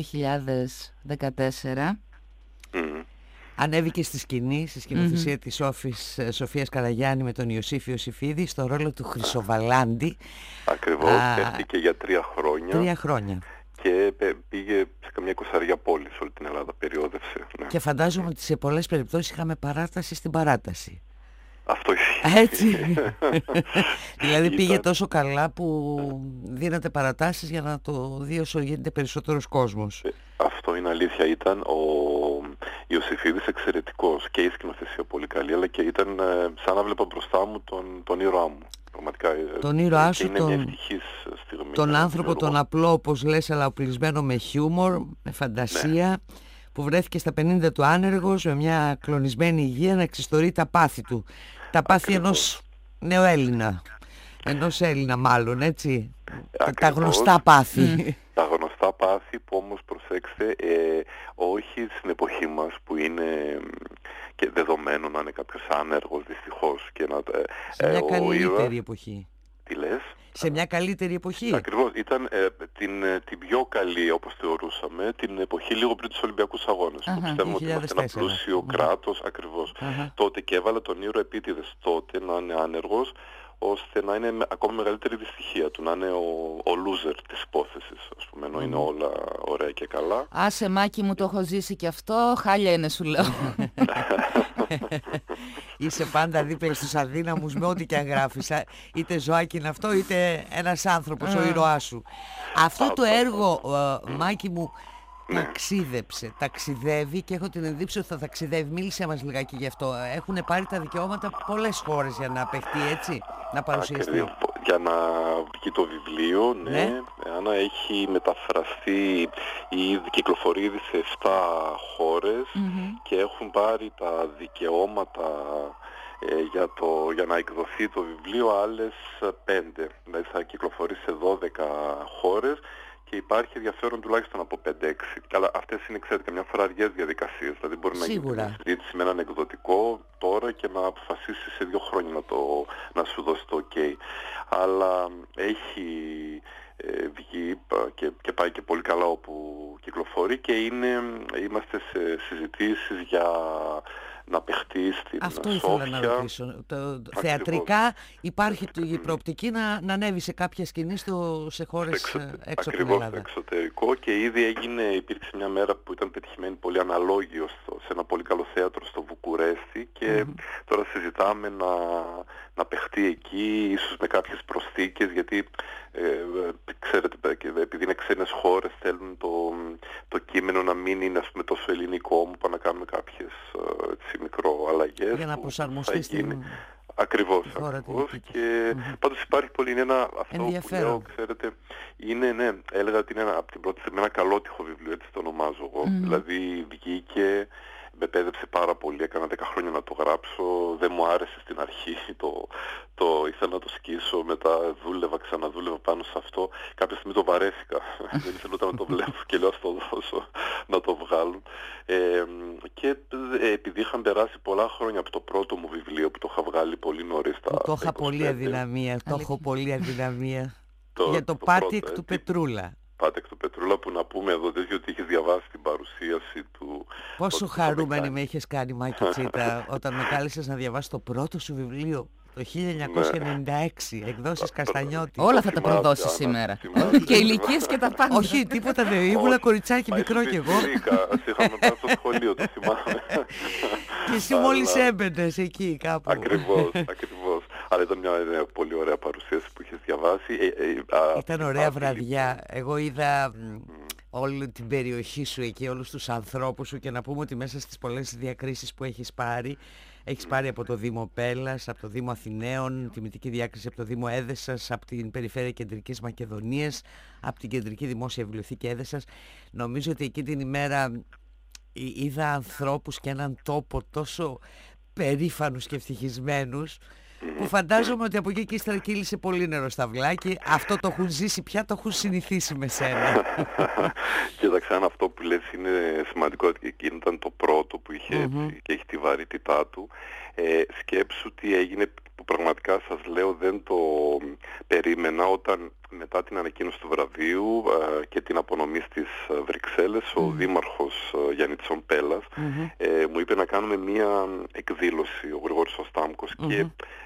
[SPEAKER 5] 2014.
[SPEAKER 3] Ανέβηκε στη σκηνή, στη σκηνοθεσία της Σοφίας Καραγιάννη με τον Ιωσήφ Ιωσήφιδη στο ρόλο του Χρυσοβαλάντη.
[SPEAKER 7] Ακριβώς, παίχτηκε για 3 χρόνια.
[SPEAKER 3] 3 χρόνια.
[SPEAKER 7] Και πήγε σε καμιά 20 πόλη σε όλη την Ελλάδα, περιόδευσε. Ναι.
[SPEAKER 3] Και φαντάζομαι ότι σε πολλές περιπτώσεις είχαμε παράταση στην παράταση.
[SPEAKER 7] Αυτό ισχύει.
[SPEAKER 3] Έτσι. Δηλαδή πήγε τόσο καλά που δίνατε παρατάσεις για να το δει όσο γίνεται περισσότερος κόσμος.
[SPEAKER 7] Αυτό είναι αλήθεια. Ήταν ο Ιωσήφιδης εξαιρετικός και η σκηνοθεσία πολύ καλή, αλλά και ήταν σαν να βλέπω μπροστά μου τον ήρωά μου. Πραγματικά,
[SPEAKER 3] τον ήρωά σου,
[SPEAKER 7] είναι μια ευτυχής στιγμή,
[SPEAKER 3] τον άνθρωπο τον απλό όπως λες, αλλά οπλισμένο με χιούμορ, με φαντασία, ναι, που βρέθηκε στα 50 του άνεργος με μια κλονισμένη υγεία να εξιστορεί τα πάθη του. Τα πάθη ενός νεοέλληνα. Ενός Έλληνα μάλλον, έτσι. Τα γνωστά πάθη.
[SPEAKER 7] Τα γνωστά πάθη που όμως, προσέξτε, όχι στην εποχή μας που είναι και δεδομένο να είναι κάποιος άνεργος δυστυχώς. Και
[SPEAKER 3] σε μια καλύτερη εποχή.
[SPEAKER 7] Τι λες?
[SPEAKER 3] Σε μια καλύτερη εποχή.
[SPEAKER 7] Ακριβώς, ήταν την πιο καλή, όπως θεωρούσαμε, την εποχή λίγο πριν τους Ολυμπιακούς Αγώνες. Που πιστεύουμε ότι είμαστε ένα πλούσιο κράτος, ακριβώς. Τότε και έβαλε τον ήρωα επίτηδες τότε να είναι άνεργος, ώστε να είναι ακόμα μεγαλύτερη δυστυχία του, να είναι ο loser της υπόθεσης, ας πούμε, ενώ είναι όλα ωραία και καλά.
[SPEAKER 5] Άσε Μάκη μου, το έχω ζήσει και αυτό, χάλια είναι σου λέω.
[SPEAKER 3] Είσαι πάντα δίπλα στους αδύναμους με ό,τι και αν γράφεις. Είτε ζωάκι είναι αυτό, είτε ένας άνθρωπος, ο ήρωάς σου. Αυτό το έργο, Μάκη μου, ταξιδεύει και έχω την εντύπωση ότι θα ταξιδεύει. Μίλησέ μας λιγάκι γι' αυτό. Έχουν πάρει τα δικαιώματα πολλές χώρες για να παιχτεί, έτσι, να παρουσιαστεί.
[SPEAKER 7] Για να βγει το βιβλίο, ναι. Άννα, έχει μεταφραστεί ή κυκλοφορεί ήδη σε 7 χώρες και έχουν πάρει τα δικαιώματα για να εκδοθεί το βιβλίο άλλες 5. Δηλαδή θα κυκλοφορεί σε 12 χώρες. Και υπάρχει ενδιαφέρον τουλάχιστον από 5-6. Αλλά αυτές είναι, ξέρετε, καμιά φορά αργές διαδικασίες. Δηλαδή μπορεί να γίνει μια συζήτηση με έναν εκδοτικό τώρα και να αποφασίσει σε 2 χρόνια να σου δώσει το OK. Αλλά έχει βγει και πάει και πολύ καλά όπου κυκλοφορεί και είμαστε σε συζητήσεις για να παιχτεί στην Σόφια.
[SPEAKER 3] Αυτό ήθελα να ρωτήσω. Θεατρικά υπάρχει η προοπτική να ανέβει σε κάποια σκηνή σε χώρες έξω από την Ελλάδα.
[SPEAKER 7] Ακριβώς, εξωτερικό, και ήδη υπήρξε μια μέρα που ήταν πετυχημένη πολύ αναλόγιο σε ένα πολύ καλό θέατρο στο Βουκουρέστι και τώρα συζητάμε να παιχτεί εκεί, ίσως με κάποιες προσθήκες, γιατί ξέρετε, επειδή είναι ξένες χώρες θέλουν το κείμενο να μην είναι, ας πούμε, τόσο ελληνικό, μου πάνε να κάνουμε κάποιες μικροαλλαγές
[SPEAKER 3] για να προσαρμοστεί στην...
[SPEAKER 7] Ακριβώς. Και πάντως υπάρχει πολύ, είναι αυτό που λέω, ξέρετε, έλεγα ότι είναι από την πρώτη στιγμή ένα καλότυχο βιβλίο, έτσι το ονομάζω εγώ. Δηλαδή βγήκε, με πέδεψε πάρα πολύ, έκανα 10 χρόνια να το γράψω, δεν μου άρεσε στην αρχή, ήθελα να το σκίσω, μετά ξαναδούλευα πάνω σε αυτό, κάποια στιγμή το βαρέθηκα, δεν ήθελα να το βλέπω και λέω ας το δώσω να το βγάλουν. Και επειδή είχαν περάσει πολλά χρόνια από το πρώτο μου βιβλίο που το είχα βγάλει πολύ νωρίς,
[SPEAKER 3] το είχα πολύ αδυναμία, για το Πάτεκ του Πετρούλα.
[SPEAKER 7] Πάτεκ του Πετρούλα, που να πούμε εδώ ότι είχες διαβάσει την παρουσίαση του.
[SPEAKER 3] Πόσο χαρούμενη με είχες κάνει, Μάκη Τσίτα, όταν με κάλεσες να διαβάσει το πρώτο σου βιβλίο το 1996, εκδόσεις Καστανιώτη.
[SPEAKER 5] Όλα θα τα προδώσεις σήμερα. Και ηλικίες και τα πάντα.
[SPEAKER 3] Όχι, τίποτα δεν. Ήμουνα κοριτσάκι μικρό κι εγώ.
[SPEAKER 7] Είχαμε πάει στο σχολείο, το θυμάμαι.
[SPEAKER 3] Και εσύ μόλις έμπαινες εκεί κάπου.
[SPEAKER 7] Ακριβώς. Αλλά ήταν μια πολύ ωραία παρουσίαση που είχες διαβάσει.
[SPEAKER 3] Ήταν ωραία βραδιά. Εγώ είδα όλη την περιοχή σου εκεί, όλους τους ανθρώπους σου, και να πούμε ότι μέσα στις πολλές διακρίσεις που έχεις πάρει από το Δήμο Πέλλας, από το Δήμο Αθηναίων, τιμητική διάκριση από το Δήμο Έδεσας, από την Περιφέρεια Κεντρικής Μακεδονίας, από την Κεντρική Δημόσια Βιβλιοθήκη Έδεσας. Νομίζω ότι εκεί την ημέρα είδα ανθρώπους και έναν τόπο τόσο περήφανους και ευτυχισμένους, που φαντάζομαι ότι από εκεί και ύστερα κύλησε πολύ νερό στα βλάκι. Αυτό το έχουν ζήσει πια, το έχουν συνηθίσει με σένα.
[SPEAKER 7] Κοίταξε, αν αυτό που λες είναι σημαντικό, ότι ήταν το πρώτο που είχε και έχει τη βαρύτητά του. Σκέψου τι έγινε, που πραγματικά σας λέω δεν το περίμενα, όταν μετά την ανακοίνωση του βραβείου και την απονομή στις Βρυξέλλες, ο δήμαρχος Γιαννίτσον Πέλλας μου είπε να κάνουμε μία εκδήλωση, ο Γρηγόρης ο Στάμκος, και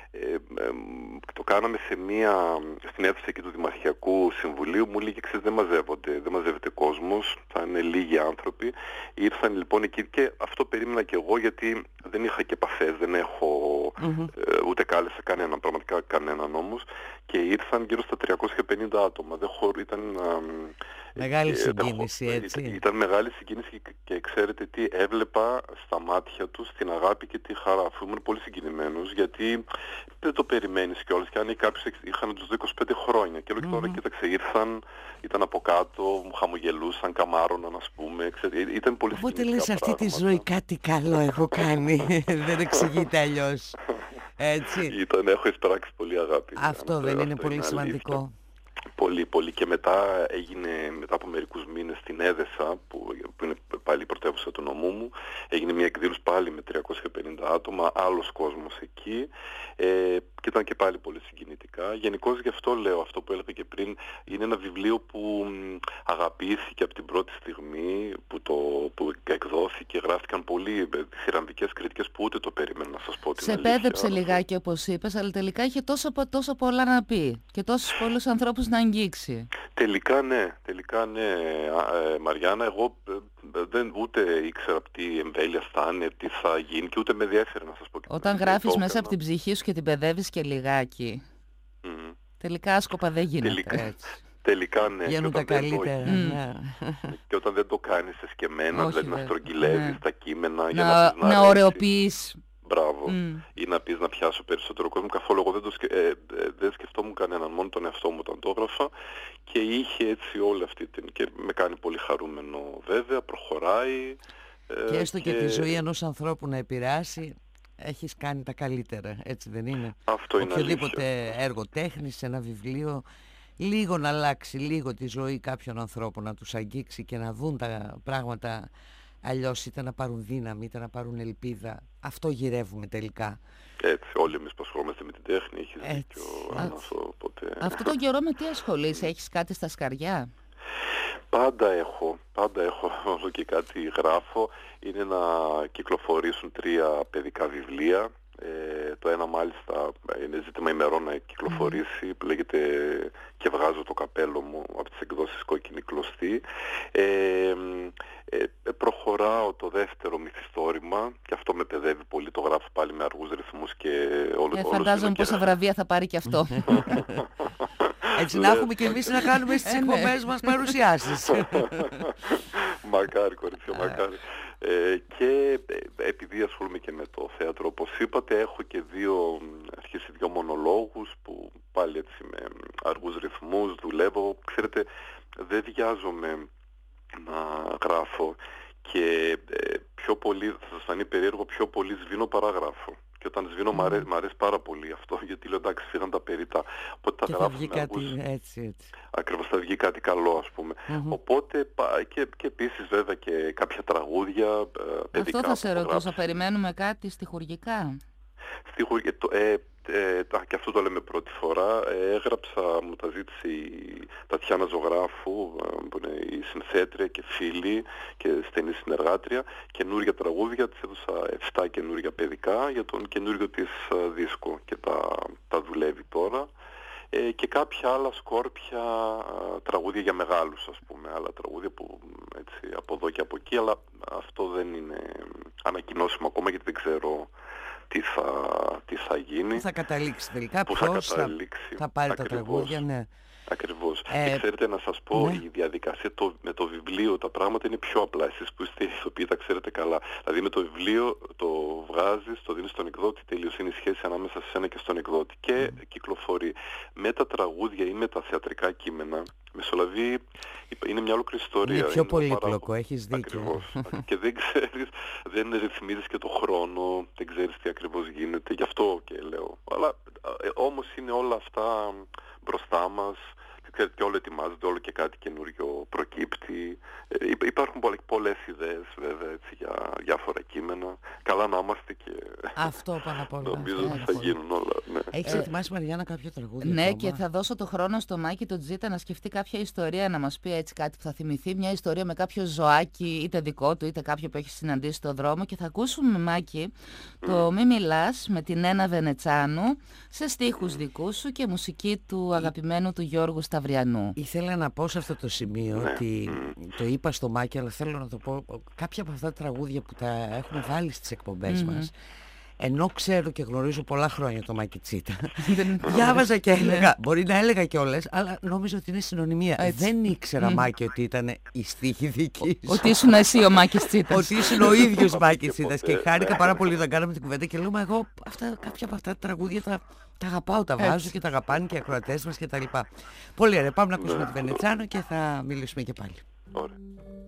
[SPEAKER 7] το κάναμε στην αίθουσα εκεί του Δημαρχιακού Συμβουλίου. Μου λέει, ξέρεις, δεν μαζεύεται κόσμος, θα είναι λίγοι άνθρωποι. Ήρθαν λοιπόν εκεί, και αυτό περίμενα και εγώ, γιατί δεν είχα και επαφές, δεν έχω ούτε κάλεσα κανέναν, πραγματικά κανέναν όμως, και ήρθαν γύρω στα 350 άτομα. Ήταν
[SPEAKER 3] μεγάλη συγκίνηση, έτσι.
[SPEAKER 7] Ήταν μεγάλη συγκίνηση, και ξέρετε τι, έβλεπα στα μάτια τους την αγάπη και τη χαρά. Αφού ήμουν πολύ συγκινημένος, γιατί δεν το περιμένεις κιόλας. Και αν κάποιους είχαν τους 25 χρόνια, και λέω, τώρα κοίταξε, ήταν από κάτω, μου χαμογελούσαν, καμάρωναν, ας πούμε. Ήταν πολύ συγκινητικά.
[SPEAKER 3] Οπότε λες, αυτή τη ζωή κάτι καλό έχω κάνει. Δεν εξηγείται αλλιώς. Έτσι.
[SPEAKER 7] Έχω εισπράξει πολύ αγάπη.
[SPEAKER 3] Αυτό δεν είναι πολύ σημαντικό?
[SPEAKER 7] Πολύ, πολύ. Και μετά από μερικούς μήνες στην Έδεσα, που είναι πάλι η πρωτεύουσα του νομού μου, έγινε μια εκδήλωση πάλι με 350 άτομα, άλλος κόσμος εκεί, και ήταν και πάλι πολύ συγκινητικά. Γενικώς, γι' αυτό λέω αυτό που έλεγα και πριν, είναι ένα βιβλίο που αγαπήθηκε από την πρώτη στιγμή που εκδόθηκε. Γράφτηκαν πολύ θηραμβικές κριτικές που ούτε το περίμενα, να σας πω την αλήθεια.
[SPEAKER 5] Σε πέδεψε λιγάκι, όπως είπες, αλλά τελικά είχε τόσο πολλά να πει και τόσους πολλούς ανθρώπους να αγγίξει.
[SPEAKER 7] Τελικά ναι, Μαριάννα. Εγώ ούτε ήξερα τι εμβέλεια θα είναι, τι θα γίνει, και ούτε με ενδιαφέρει, να σας πω.
[SPEAKER 5] Όταν γράφεις μέσα από την ψυχή σου και την παιδεύεις και λιγάκι, τελικά άσκοπα δεν γίνεται.
[SPEAKER 7] Τελικά ναι.
[SPEAKER 3] Βγαίνουν τα καλύτερα.
[SPEAKER 7] Και όταν δεν το κάνεις εσκεμμένα, δηλαδή να στρογγυλεύεις τα κείμενα για
[SPEAKER 5] να ωρεοποιείς.
[SPEAKER 7] Μπράβο. Ή να πεις να πιάσω περισσότερο κόσμο. Καθόλου εγώ δεν σκεφτόμουν κανέναν, μόνο τον εαυτό μου όταν το έγραφα, και είχε έτσι όλη αυτή και με κάνει πολύ χαρούμενο, βέβαια, προχωράει.
[SPEAKER 3] Και έστω και τη ζωή ενός ανθρώπου να επηρεάσει, έχεις κάνει τα καλύτερα, έτσι δεν είναι?
[SPEAKER 7] Αυτό είναι
[SPEAKER 3] οποιοδήποτε έργο τέχνης, ένα βιβλίο, λίγο να αλλάξει λίγο τη ζωή κάποιων ανθρώπων, να τους αγγίξει και να δουν τα πράγματα αλλιώς, είτε να πάρουν δύναμη, είτε να πάρουν ελπίδα. Αυτό γυρεύουμε τελικά.
[SPEAKER 7] Έτσι, όλοι εμείς που ασχολούμαστε με την τέχνη, έχεις δίκιο.
[SPEAKER 5] Αυτό τον καιρό με τι ασχολείσαι, έχεις κάτι στα σκαριά?
[SPEAKER 7] Πάντα έχω όλο και κάτι γράφω. Είναι να κυκλοφορήσουν 3 παιδικά βιβλία. Το ένα μάλιστα είναι ζήτημα ημερών να κυκλοφορήσει, που λέγεται «Και βγάζω το καπέλο μου», από τις εκδόσεις Κόκκινη Κλωστή. Προχωράω το δεύτερο μυθιστόρημα, και αυτό με παιδεύει πολύ, το γράφω πάλι με αργούς ρυθμούς και
[SPEAKER 5] φαντάζομαι πόσα βραβεία θα πάρει και αυτό.
[SPEAKER 3] Έτσι να έχουμε και εμείς να κάνουμε στις εκπομπές μας παρουσιάσεις.
[SPEAKER 7] Μακάρι, κορίτσια, μακάρι. Και επειδή ασχολούμαι και με το θέατρο, όπως είπατε, έχω και αρχίσει 2 μονολόγους που πάλι έτσι με αργούς ρυθμούς δουλεύω. Ξέρετε, δεν βιάζομαι να γράφω, και πιο πολύ, θα σας φανεί περίεργο, πιο πολύ σβήνω παράγραφο. Και όταν σβήνω μ' αρέσει πάρα πολύ αυτό, γιατί λέω, εντάξει, φύγαν τα περίτα. Οπότε
[SPEAKER 3] και θα βγει κάτι έτσι.
[SPEAKER 7] Ακριβώς, θα βγει κάτι καλό, ας πούμε. Οπότε και επίσης βέβαια και κάποια τραγούδια παιδικά.
[SPEAKER 5] Αυτό θα σε ρωτούσα, περιμένουμε κάτι στιχουργικά?
[SPEAKER 7] Και αυτό το λέμε πρώτη φορά. Μου τα ζήτησε η Τατιάνα Ζωγράφου, που είναι η συνθέτρια και φίλη και στενή συνεργάτρια, καινούργια τραγούδια. Της έδωσα 7 καινούργια παιδικά για τον καινούργιο της δίσκο, και τα δουλεύει τώρα. Και κάποια άλλα σκόρπια τραγούδια για μεγάλους, ας πούμε, άλλα τραγούδια που έτσι από εδώ και από εκεί, αλλά αυτό δεν είναι ανακοινώσιμο ακόμα, γιατί δεν ξέρω τι θα γίνει.
[SPEAKER 3] Πού θα καταλήξει τελικά, ποιος θα πάρει τα τραγούδια, ναι.
[SPEAKER 7] Ακριβώς. Ξέρετε, να σας πω,
[SPEAKER 3] ναι.
[SPEAKER 7] η διαδικασία με το βιβλίο, τα πράγματα είναι πιο απλά. Εσείς που είστε ηθοποιοί τα ξέρετε καλά. Δηλαδή με το βιβλίο το βγάζεις, το δίνεις στον εκδότη, τελείως είναι η σχέση ανάμεσα σε σένα και στον εκδότη και κυκλοφορεί. Με τα τραγούδια ή με τα θεατρικά κείμενα, μεσολαβεί, είναι μια ολόκληρη ιστορία.
[SPEAKER 3] Είναι πιο πολύπλοκο, έχεις δίκιο.
[SPEAKER 7] Ακριβώς. Και δεν ξέρεις, δεν ρυθμίζεις και το χρόνο, δεν ξέρεις τι ακριβώς γίνεται, γι' αυτό και λέω. Αλλά όμως είναι όλα αυτά μπροστά μας. Ξέρετε, και όλο ετοιμάζεται, όλο και κάτι καινούριο προκύπτει. Υπάρχουν πολλές ιδέες βέβαια έτσι, για διάφορα κείμενα. Καλά να είμαστε και
[SPEAKER 3] αυτό πάνω απ' όλα.
[SPEAKER 7] Νομίζω ότι θα γίνουν όλα. Ναι.
[SPEAKER 3] Έχεις ετοιμάσει, Μαριάννα, κάποιο τραγούδι?
[SPEAKER 5] Ναι,
[SPEAKER 3] ακόμα?
[SPEAKER 5] και θα δώσω το χρόνο στο Μάκη τον Τζίτα να σκεφτεί κάποια ιστορία, να μας πει έτσι κάτι που θα θυμηθεί, μια ιστορία με κάποιο ζωάκι, είτε δικό του είτε κάποιο που έχει συναντήσει στον δρόμο, και θα ακούσουμε, Μάκη, το «Μη μιλάς» με την Ένα Βενετσάνου σε στίχους δικούς σου και μουσική του αγαπημένου του Γιώργου Σταυριανού.
[SPEAKER 3] Ήθελα να πω σε αυτό το σημείο ότι το είπα στο Μάκη, αλλά θέλω να το πω, κάποια από αυτά τα τραγούδια που τα έχουμε βάλει στις εκπομπές μας, ενώ ξέρω και γνωρίζω πολλά χρόνια το Μάκη Τσίτα, διάβαζα και έλεγα, μπορεί να έλεγα κιόλας, αλλά νόμιζα ότι είναι συνωνυμία. Δεν ήξερα, Μάκη, ότι ήταν η στίχη δική σου.
[SPEAKER 5] Ότι ήσουν εσύ ο Μάκης Τσίτας.
[SPEAKER 3] Ότι ήσουν ο ίδιος Μάκης Τσίτας. Και χάρηκα πάρα πολύ όταν κάναμε την κουβέντα και λέω, μα εγώ κάποια από αυτά τα τραγούδια τα αγαπάω, τα βάζω και τα αγαπάνε και οι ακροατές μας και τα λοιπά. Πολύ ωραία, πάμε να ακούσουμε τη Βενετσάνο και θα μιλήσουμε και πάλι.
[SPEAKER 7] Ωραία.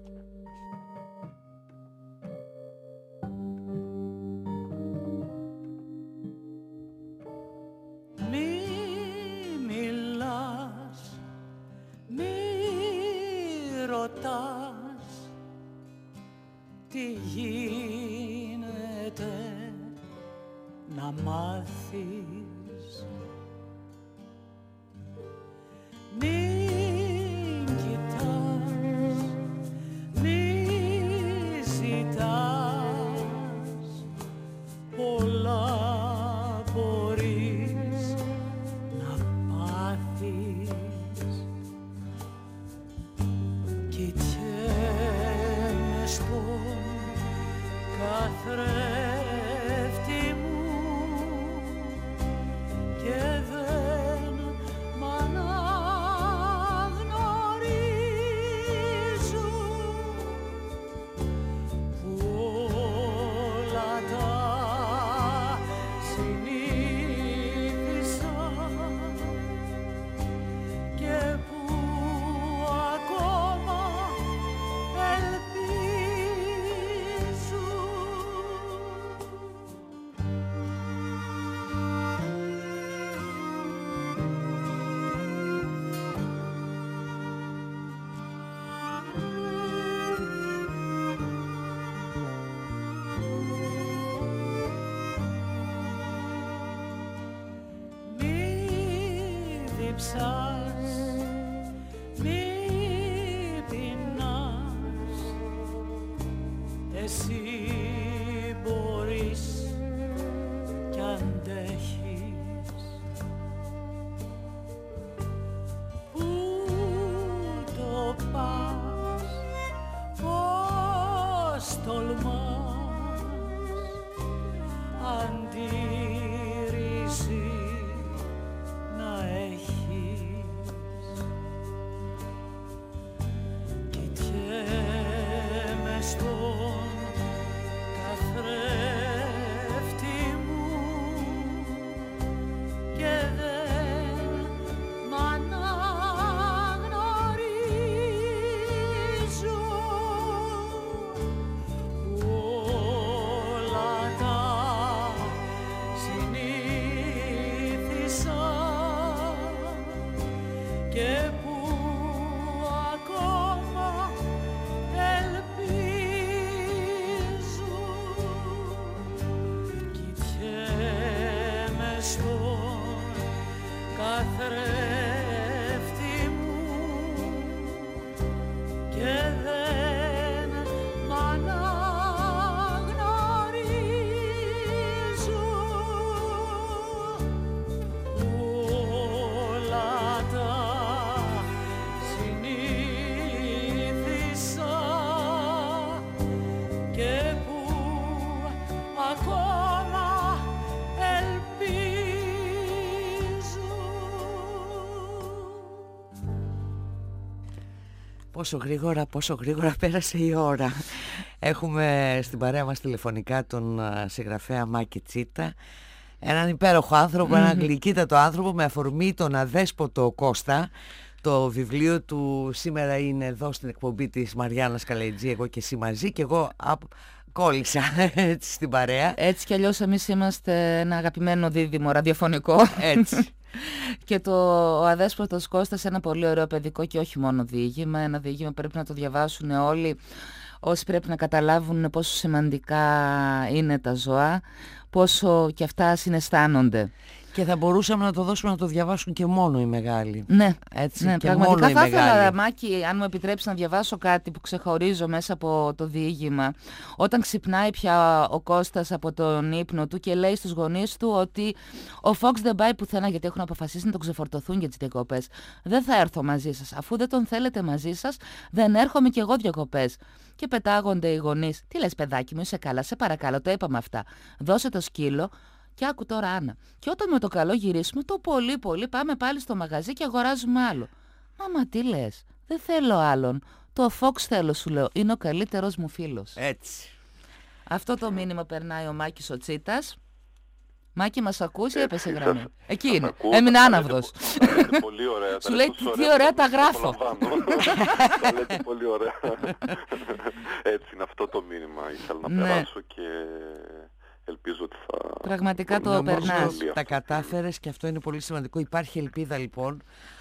[SPEAKER 1] Μη μιλάς, μη ρωτάς τι γίνεται, να μάθεις. Μην κοιτάς, μη ζητάς, πολλά μπορείς να πάθεις. Κοιτιέμαι στον καθρέφτη μου και δεν μ' αναγνωρίζουν, που όλα τα συνήθισα και που ακόμα ελπίζουν. Μη διψάς, μη πεινάς, εσύ μπορείς κι αντέχεις. Πού το πας, πώς τολμάς, αντίρρηση να έχεις. Κοιτιέμαι στον καθρέφτη μου και δεν μ' αναγνωρίζουν, όλα τα συνήθισα και που ακόμα ελπίζουν. Κοιτιέμαι στον καθρέφτη μου και δεν μ' αναγνωρίζουν, όλα τα
[SPEAKER 3] Πόσο γρήγορα πέρασε η ώρα. Έχουμε στην παρέα μας τηλεφωνικά τον συγγραφέα Μάκη Τσίτα, έναν υπέροχο άνθρωπο, έναν γλυκύτατο άνθρωπο, με αφορμή τον αδέσποτο Κώστα. Το βιβλίο του σήμερα είναι εδώ στην εκπομπή της Μαριάννας Καλαϊτζή, εγώ και εσύ μαζί, και εγώ κόλλησα έτσι στην παρέα.
[SPEAKER 5] Έτσι κι αλλιώς εμείς είμαστε ένα αγαπημένο δίδυμο ραδιοφωνικό.
[SPEAKER 3] Έτσι.
[SPEAKER 5] Και ο αδέσποτος Κώστας, ένα πολύ ωραίο παιδικό και όχι μόνο διήγημα. Ένα διήγημα πρέπει να το διαβάσουν όλοι όσοι πρέπει να καταλάβουν πόσο σημαντικά είναι τα ζώα, πόσο και αυτά συναισθάνονται.
[SPEAKER 3] Και θα μπορούσαμε να το δώσουμε να το διαβάσουν και μόνο οι μεγάλοι.
[SPEAKER 5] Ναι,
[SPEAKER 3] έτσι,
[SPEAKER 5] ναι,
[SPEAKER 3] και
[SPEAKER 5] πραγματικά
[SPEAKER 3] μόνο
[SPEAKER 5] θα
[SPEAKER 3] οι μεγάλοι.
[SPEAKER 5] ήθελα, Μάκη, αν μου επιτρέψει να διαβάσω κάτι που ξεχωρίζω μέσα από το διήγημα. Όταν ξυπνάει πια ο Κώστας από τον ύπνο του και λέει στους γονείς του ότι ο Φόξ δεν πάει πουθενά, γιατί έχουν αποφασίσει να τον ξεφορτωθούν για τις διακοπές. Δεν θα έρθω μαζί σας. Αφού δεν τον θέλετε μαζί σας, δεν έρχομαι κι εγώ διακοπές. Και πετάγονται οι γονείς. Τι λες, παιδάκι μου, είσαι καλά, σε παρακαλώ, το είπαμε αυτά. Δώσε το σκύλο. Και άκου τώρα, Άννα. Και όταν με το καλό γυρίσουμε, το πολύ πολύ πάμε πάλι στο μαγαζί και αγοράζουμε άλλο. Μάμα, τι λες, δεν θέλω άλλον. Το Fox θέλω, σου λέω. Είναι ο καλύτερος μου φίλος.
[SPEAKER 3] Έτσι.
[SPEAKER 5] Αυτό το μήνυμα περνάει ο Μάκης ο Τσίτας. Μάκη, μας ακούσει ή έπεσε γραμμή? Εκεί είναι. Έμεινε άναυδος.
[SPEAKER 7] Πολύ ωραία.
[SPEAKER 5] Σου λέει τι ωραία τα γράφω.
[SPEAKER 7] Τα λέτε πολύ ωραία. Έτσι είναι αυτό το μήνυμα. Ήθελα να περάσω και ελπίζω ότι θα...
[SPEAKER 5] Πραγματικά το περνάς.
[SPEAKER 3] Τα κατάφερες και αυτό είναι πολύ σημαντικό. Υπάρχει ελπίδα λοιπόν.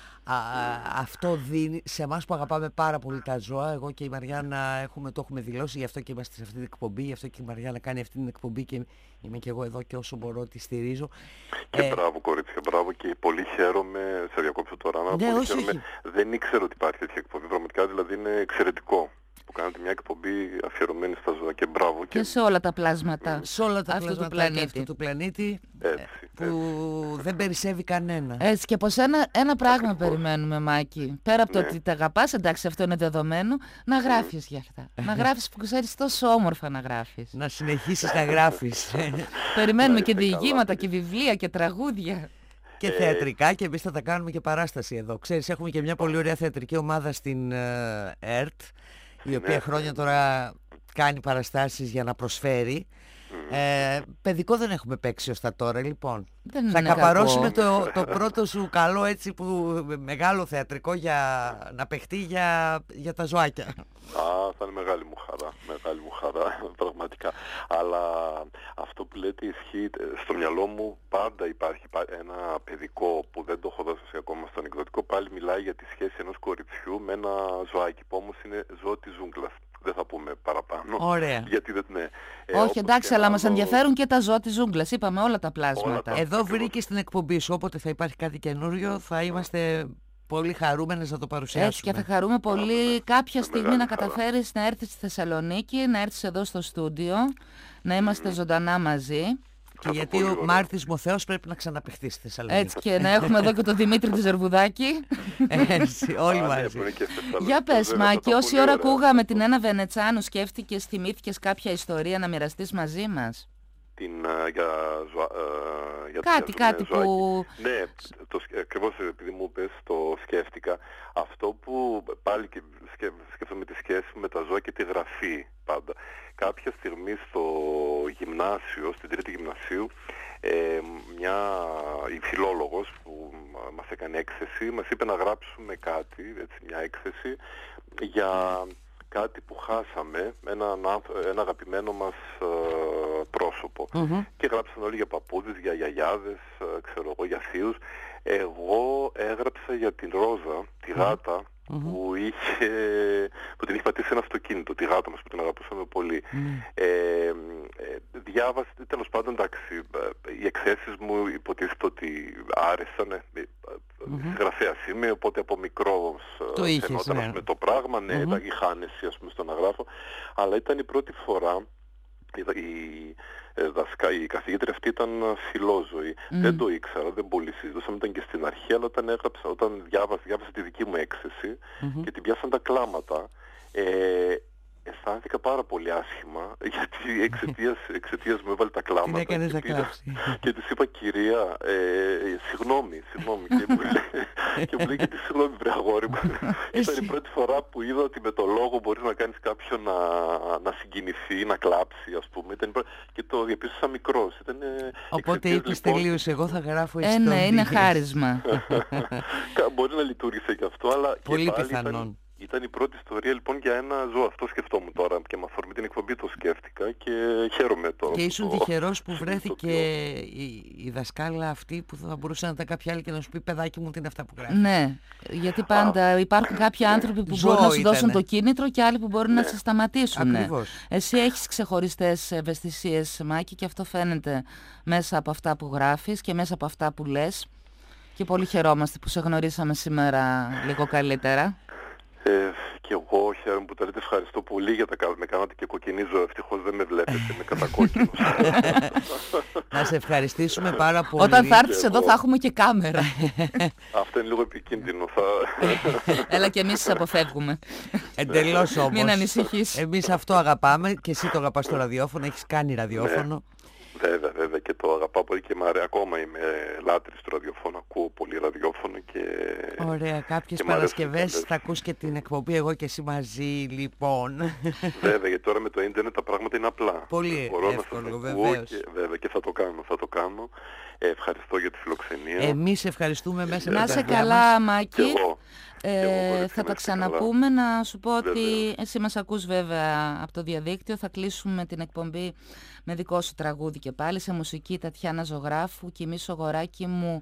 [SPEAKER 3] Αυτό δίνει σε εμάς που αγαπάμε πάρα πολύ τα ζώα. Εγώ και η Μαριάννα το έχουμε δηλώσει, γι' αυτό και είμαστε σε αυτή την εκπομπή, γι' αυτό και η Μαριάννα κάνει αυτή την εκπομπή και είμαι και εγώ εδώ και όσο μπορώ τη στηρίζω.
[SPEAKER 7] Και μπράβο κορίτσια, μπράβο, και πολύ χαίρομαι, σε διακόψω τώρα, πολύ χαίρομαι. Δεν ήξερα ότι υπάρχει τέτοια εκπομπή, πραγματικά δηλαδή είναι εξαιρετικό που κάνετε μια εκπομπή αφιερωμένη στα ζώα, και μπράβο.
[SPEAKER 5] Και σε όλα τα πλάσματα,
[SPEAKER 3] σε όλα τα
[SPEAKER 5] αυτού
[SPEAKER 3] του πλανήτη,
[SPEAKER 7] έτσι,
[SPEAKER 3] που δεν περισσεύει κανένα.
[SPEAKER 5] Έτσι, και από σένα ένα πράγμα περιμένουμε, Μάκη. Πέρα από το ότι τα αγαπάς, εντάξει, αυτό είναι δεδομένο, να γράφεις για αυτά. Να γράφεις που ξέρεις τόσο όμορφα να γράφεις.
[SPEAKER 3] Να συνεχίσεις να γράφεις.
[SPEAKER 5] Περιμένουμε και διηγήματα και βιβλία και τραγούδια.
[SPEAKER 3] Και θεατρικά, και εμείς θα τα κάνουμε και παράσταση εδώ. Ξέρεις, έχουμε και μια πολύ ωραία θεατρική ομάδα στην ΕΡΤ, η οποία χρόνια τώρα κάνει παραστάσεις για να προσφέρει. Παιδικό δεν έχουμε παίξει ως τα τώρα, λοιπόν. Θα καπαρώσουμε το πρώτο σου καλό, έτσι, που μεγάλο θεατρικό για να παιχτεί για τα ζωάκια.
[SPEAKER 7] Θα είναι μεγάλη μου χαρά, πραγματικά. Αλλά αυτό που λέτε ισχύει. Στο μυαλό μου πάντα υπάρχει ένα παιδικό που δεν το έχω δώσει ακόμα στο ανεκδοτικό. Πάλι μιλάει για τη σχέση ενός κοριτσιού με ένα ζωάκι που όμως είναι ζώο της ζούγκλας. Δεν θα πούμε παραπάνω.
[SPEAKER 3] Ωραία.
[SPEAKER 7] Γιατί ναι.
[SPEAKER 5] Όχι, εντάξει, αλλά μας ενδιαφέρουν και τα ζώα της ζούγκλας. Είπαμε όλα τα πλάσματα.
[SPEAKER 3] Εδώ βρήκες την εκπομπή σου. Όποτε θα υπάρχει κάτι καινούριο, θα είμαστε πολύ χαρούμενες να το παρουσιάσουμε.
[SPEAKER 5] Έτσι, και θα χαρούμε πολύ κάποια στιγμή να καταφέρεις να έρθεις στη Θεσσαλονίκη, να έρθεις εδώ στο στούντιο, να είμαστε ζωντανά μαζί.
[SPEAKER 3] Και γιατί ο Μάρτης Μοθέος πρέπει να ξαναπαιχθεί στη Θεσσαλονίκη.
[SPEAKER 5] Έτσι, και να έχουμε εδώ και τον Δημήτρη τη Ζερβουδάκη.
[SPEAKER 3] Έτσι, όλοι μαζί.
[SPEAKER 5] Για πες, Μάκη, όση ώρα ακούγαμε την Ένα Βενετσάνου, σκέφτηκες, θυμήθηκες κάποια ιστορία να μοιραστείς μαζί μας? Κάτι που...
[SPEAKER 7] Ναι, ακριβώς επειδή μου πες, το σκέφτηκα. Αυτό που πάλι και σκέφτομαι τη σχέση με τα ζώα και τη γραφή πάντα. Κάποια στιγμή στο γυμνάσιο, στην τρίτη γυμνασίου, η φιλόλογος που μας έκανε έκθεση μας είπε να γράψουμε κάτι, έτσι, μια έκθεση για κάτι που χάσαμε, ένα αγαπημένο μας πρόσωπο. Και γράψαν όλοι για παππούδες, για γιαγιάδες, ξέρω εγώ, για θείους. Εγώ έγραψα για την Ρόζα, τη γάτα, που την είχε πατήσει ένα αυτοκίνητο, τη γάτα μας που την αγαπούσαμε πολύ. Διάβασα, τέλος πάντων, εντάξει, οι εκθέσεις μου υποτίθεται ότι άρεσαν. Συγγραφέας είμαι, οπότε από μικρός φαινόταν με το πράγμα, είχα άνεση, ας πούμε, στο να γράφω, αλλά ήταν η πρώτη φορά. Η καθηγήτρια αυτή ήταν φιλόζωη. Δεν το ήξερα, δεν πολύ συζητούσαμε, ήταν και στην αρχή, αλλά όταν διάβασα τη δική μου έκθεση και την πιάσαν τα κλάματα, Αισθάνθηκα πάρα πολύ άσχημα, γιατί εξαιτίας μου έβαλε τα κλάματα.
[SPEAKER 3] Την έκανες να κλάψει.
[SPEAKER 7] Και της είπα, κυρία, συγγνώμη. Και μου λέει, γιατί συγγνώμη, βρε αγόρι μου. Ήταν η πρώτη φορά που είδα ότι με το λόγο μπορείς να κάνεις κάποιον να συγκινηθεί, να κλάψει, ας πούμε. Και το διαπίστωσα μικρός.
[SPEAKER 3] Οπότε είπες τελείως, εγώ θα γράφω ιστορίες.
[SPEAKER 5] Ναι, είναι χάρισμα.
[SPEAKER 7] Μπορεί να λειτουργήσε και αυτό, αλλά
[SPEAKER 3] πολύ
[SPEAKER 7] και πάλι
[SPEAKER 3] πιθανόν.
[SPEAKER 7] Ήταν η πρώτη ιστορία λοιπόν για ένα ζώο. Αυτό σκεφτόμουν τώρα και με αφορμή την εκπομπή το σκέφτηκα και χαίρομαι το.
[SPEAKER 3] Και ήσουν τυχερός που βρέθηκε η δασκάλα αυτή που θα μπορούσε να ήταν κάποια άλλη και να σου πει, παιδάκι μου, τι είναι αυτά που γράφει.
[SPEAKER 5] Ναι, γιατί πάντα υπάρχουν κάποιοι άνθρωποι που μπορούν να σου δώσουν το κίνητρο και άλλοι που μπορούν να σε σταματήσουν.
[SPEAKER 3] Ακριβώς.
[SPEAKER 5] Εσύ έχεις ξεχωριστές ευαισθησίες, Μάκη, και αυτό φαίνεται μέσα από αυτά που γράφεις και μέσα από αυτά που λες. Και πολύ χαιρόμαστε που σε γνωρίσαμε σήμερα λίγο καλύτερα.
[SPEAKER 7] Και εγώ χαίρομαι που τα λέτε, ευχαριστώ πολύ για τα καλά. Με κάνατε και κοκκινίζω, ευτυχώς δεν με βλέπετε, με κατακόκκινος.
[SPEAKER 3] Να σε ευχαριστήσουμε πάρα πολύ.
[SPEAKER 5] Όταν θα έρθεις εδώ θα έχουμε και κάμερα.
[SPEAKER 7] Αυτό είναι λίγο επικίνδυνο.
[SPEAKER 5] Έλα, και εμείς σε αποφεύγουμε.
[SPEAKER 3] Εντελώς όμως.
[SPEAKER 5] Μην ανησυχείς.
[SPEAKER 3] Εμείς αυτό αγαπάμε και εσύ το αγαπάς το ραδιόφωνο, έχεις κάνει ραδιόφωνο.
[SPEAKER 7] Βέβαια και το αγαπάω πολύ και ακόμα είμαι λάτρης του ραδιοφώνου, ακούω πολύ ραδιόφωνο και...
[SPEAKER 3] Ωραία, κάποιες Παρασκευές θα ακούς και την εκπομπή εγώ και εσύ μαζί, λοιπόν.
[SPEAKER 7] Βέβαια, γιατί τώρα με το ίντερνετ τα πράγματα είναι απλά.
[SPEAKER 3] Πολύ εύκολο, βεβαίως.
[SPEAKER 7] Βέβαια, και θα το κάνω. Ευχαριστώ για τη φιλοξενία.
[SPEAKER 3] Εμείς ευχαριστούμε μέσα
[SPEAKER 5] να σε καλά, Μάκη.
[SPEAKER 7] Θα
[SPEAKER 5] τα ξαναπούμε. Να σου πω ότι εσύ μας ακούς βέβαια από το διαδίκτυο. Θα κλείσουμε την εκπομπή με δικό σου τραγούδι και πάλι, σε μουσική Τατιάνα Ζωγράφου, Κοιμήσου αγοράκι μου,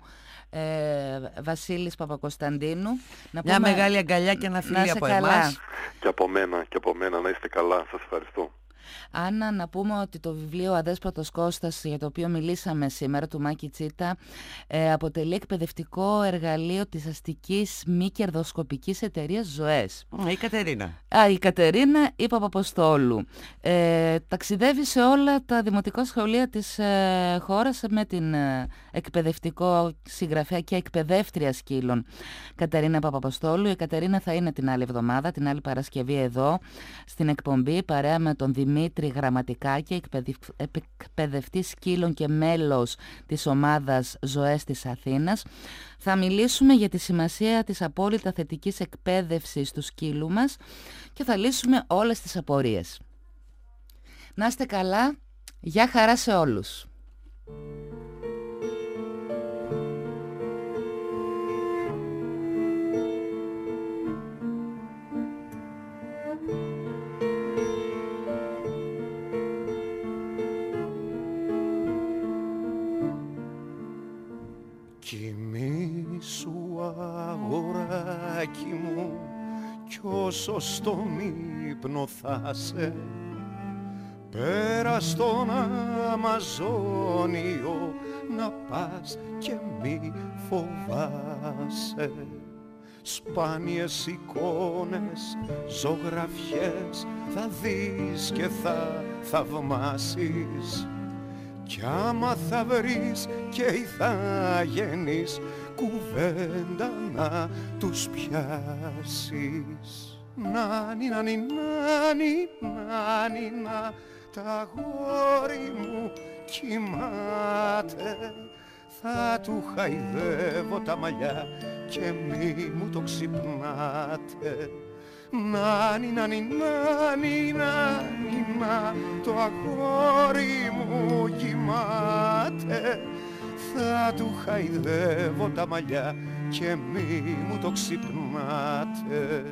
[SPEAKER 5] Βασίλης Παπακοσταντίνου.
[SPEAKER 3] Μια μεγάλη αγκαλιά και ένα φιλί από εμάς.
[SPEAKER 7] Και από μένα, να είστε καλά. Σας ευχαριστώ.
[SPEAKER 5] Άννα, να πούμε ότι το βιβλίο «Αδέσποτος Κώστας», για το οποίο μιλήσαμε σήμερα, του Μάκη Τσίτα, αποτελεί εκπαιδευτικό εργαλείο της αστικής μη κερδοσκοπικής εταιρείας ΖΟΕΣ.
[SPEAKER 3] Η Κατερίνα.
[SPEAKER 5] Η Κατερίνα η Παπαποστόλου. Ταξιδεύει σε όλα τα δημοτικά σχολεία της χώρας με την εκπαιδευτικό συγγραφέα και εκπαιδεύτρια σκύλων Κατερίνα Παπαποστόλου. Η Κατερίνα θα είναι την άλλη εβδομάδα, την άλλη Παρασκευή εδώ στην εκπομπή, παρέα με τον Δημήτρη Γραμματικάκη, εκπαιδευτή σκύλων και μέλος της ομάδας ΖΟΕΣ της Αθήνας. Θα μιλήσουμε για τη σημασία της απόλυτα θετικής εκπαίδευσης του σκύλου μας και θα λύσουμε όλες τις απορίες. Να είστε καλά, γεια χαρά σε όλους.
[SPEAKER 2] Κοιμήσου αγοράκι μου κι όσο στον ύπνο θα σε, πέρα στον Αμαζόνιο να πας και μη φοβάσαι. Σπάνιες εικόνες, ζωγραφιές θα δεις και θα θαυμάσεις, κι άμα θα βρεις και θα γεννείς κουβέντα να τους πιάσεις. Νάνι, νάνι, νάνι, νάνι, να τ' αγόρι μου κοιμάται, θα του χαϊδεύω τα μαλλιά και μη μου το ξυπνάτε. Νάνι, νάνι, νάνι, νάνι, να το αγόρι μου κοιμάται, θα του χαϊδεύω τα μαλλιά και μη μου το ξυπνάτε.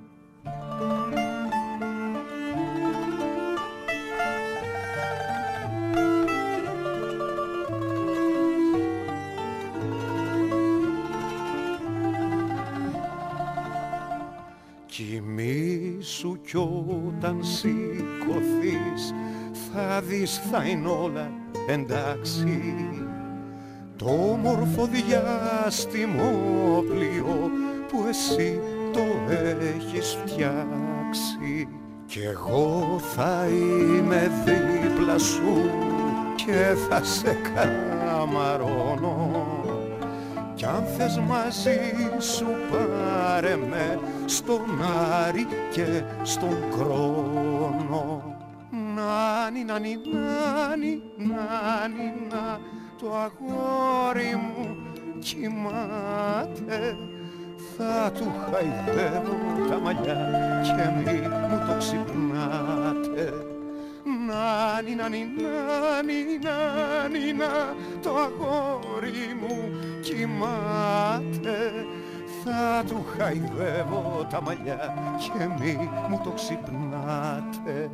[SPEAKER 2] Κοιμήσου κι όταν σηκωθείς θα δεις θα είναι όλα εντάξει. Το όμορφο διάστημόπλιο που εσύ το έχεις φτιάξει, κι εγώ θα είμαι δίπλα σου και θα σε καμαρώνω
[SPEAKER 9] κι αν θες μαζί σου πάρε με στον Άρη και στον Κρόνο. Νάνι, νάνι, νάνι, νάνι, να, το αγόρι μου κοιμάται. Θα του χαϊδεύω τα μαλλιά και μη μου το ξυπνάτε. Νάνι, νάνι, νάνι, νάνι, να, το αγόρι μου κοιμάται. Θα του χαϊδεύω τα μαλλιά και μη μου το ξυπνάτε.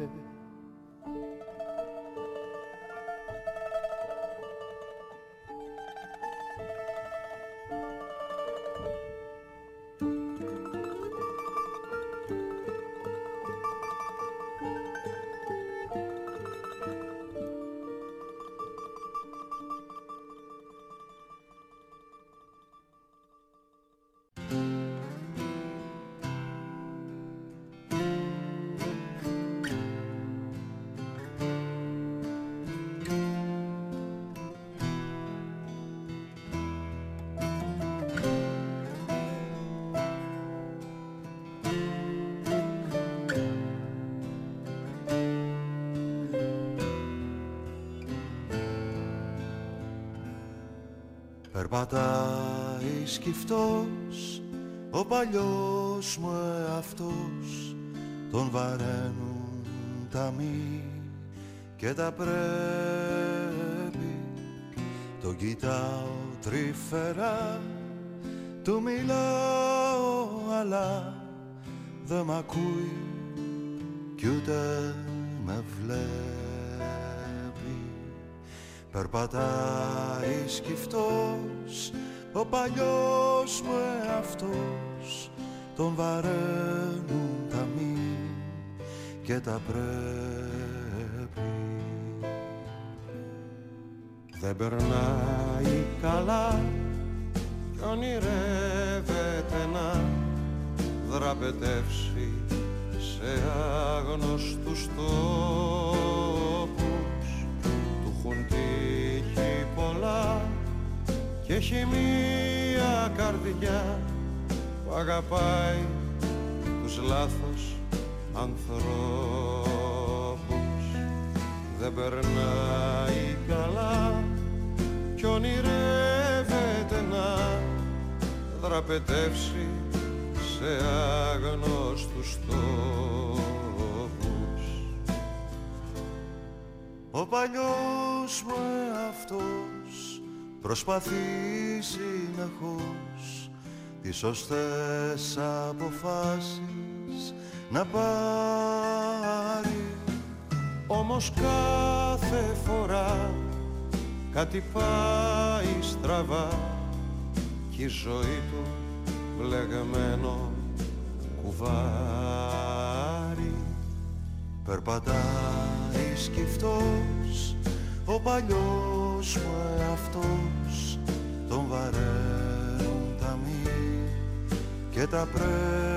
[SPEAKER 10] Περπατάει σκυφτός ο παλιός μου εαυτός, τον βαραίνουν τα μη και τα πρέπει. Τον κοιτάω τρυφερά, του μιλάω αλλά δεν μ' ακούει κι ούτε με βλέπει. Περπατάει σκυφτός ο παλιός μου εαυτός, τον βαραίνουν τα μη και τα πρέπει.
[SPEAKER 9] Δεν περνάει καλά κι ονειρεύεται να δραπετεύσει σε άγνωστους τόπους. Του έχουν τύχει πολλά και έχει μία καρδιά που αγαπάει τους λάθος ανθρώπους. Δεν περνάει καλά κι ονειρεύεται να δραπετεύσει σε άγνωστους τόπους.
[SPEAKER 10] Ο παλιός μου εαυτός προσπαθεί συνεχώς τις σωστές αποφάσεις να πάρει.
[SPEAKER 9] Όμως κάθε φορά κάτι πάει στραβά κι η ζωή του βλεγμένο κουβάρι.
[SPEAKER 10] Περπατάει σκυφτός ο παλιός μου εαυτός, τον βαραίνουν τα μη και τα πρέπει.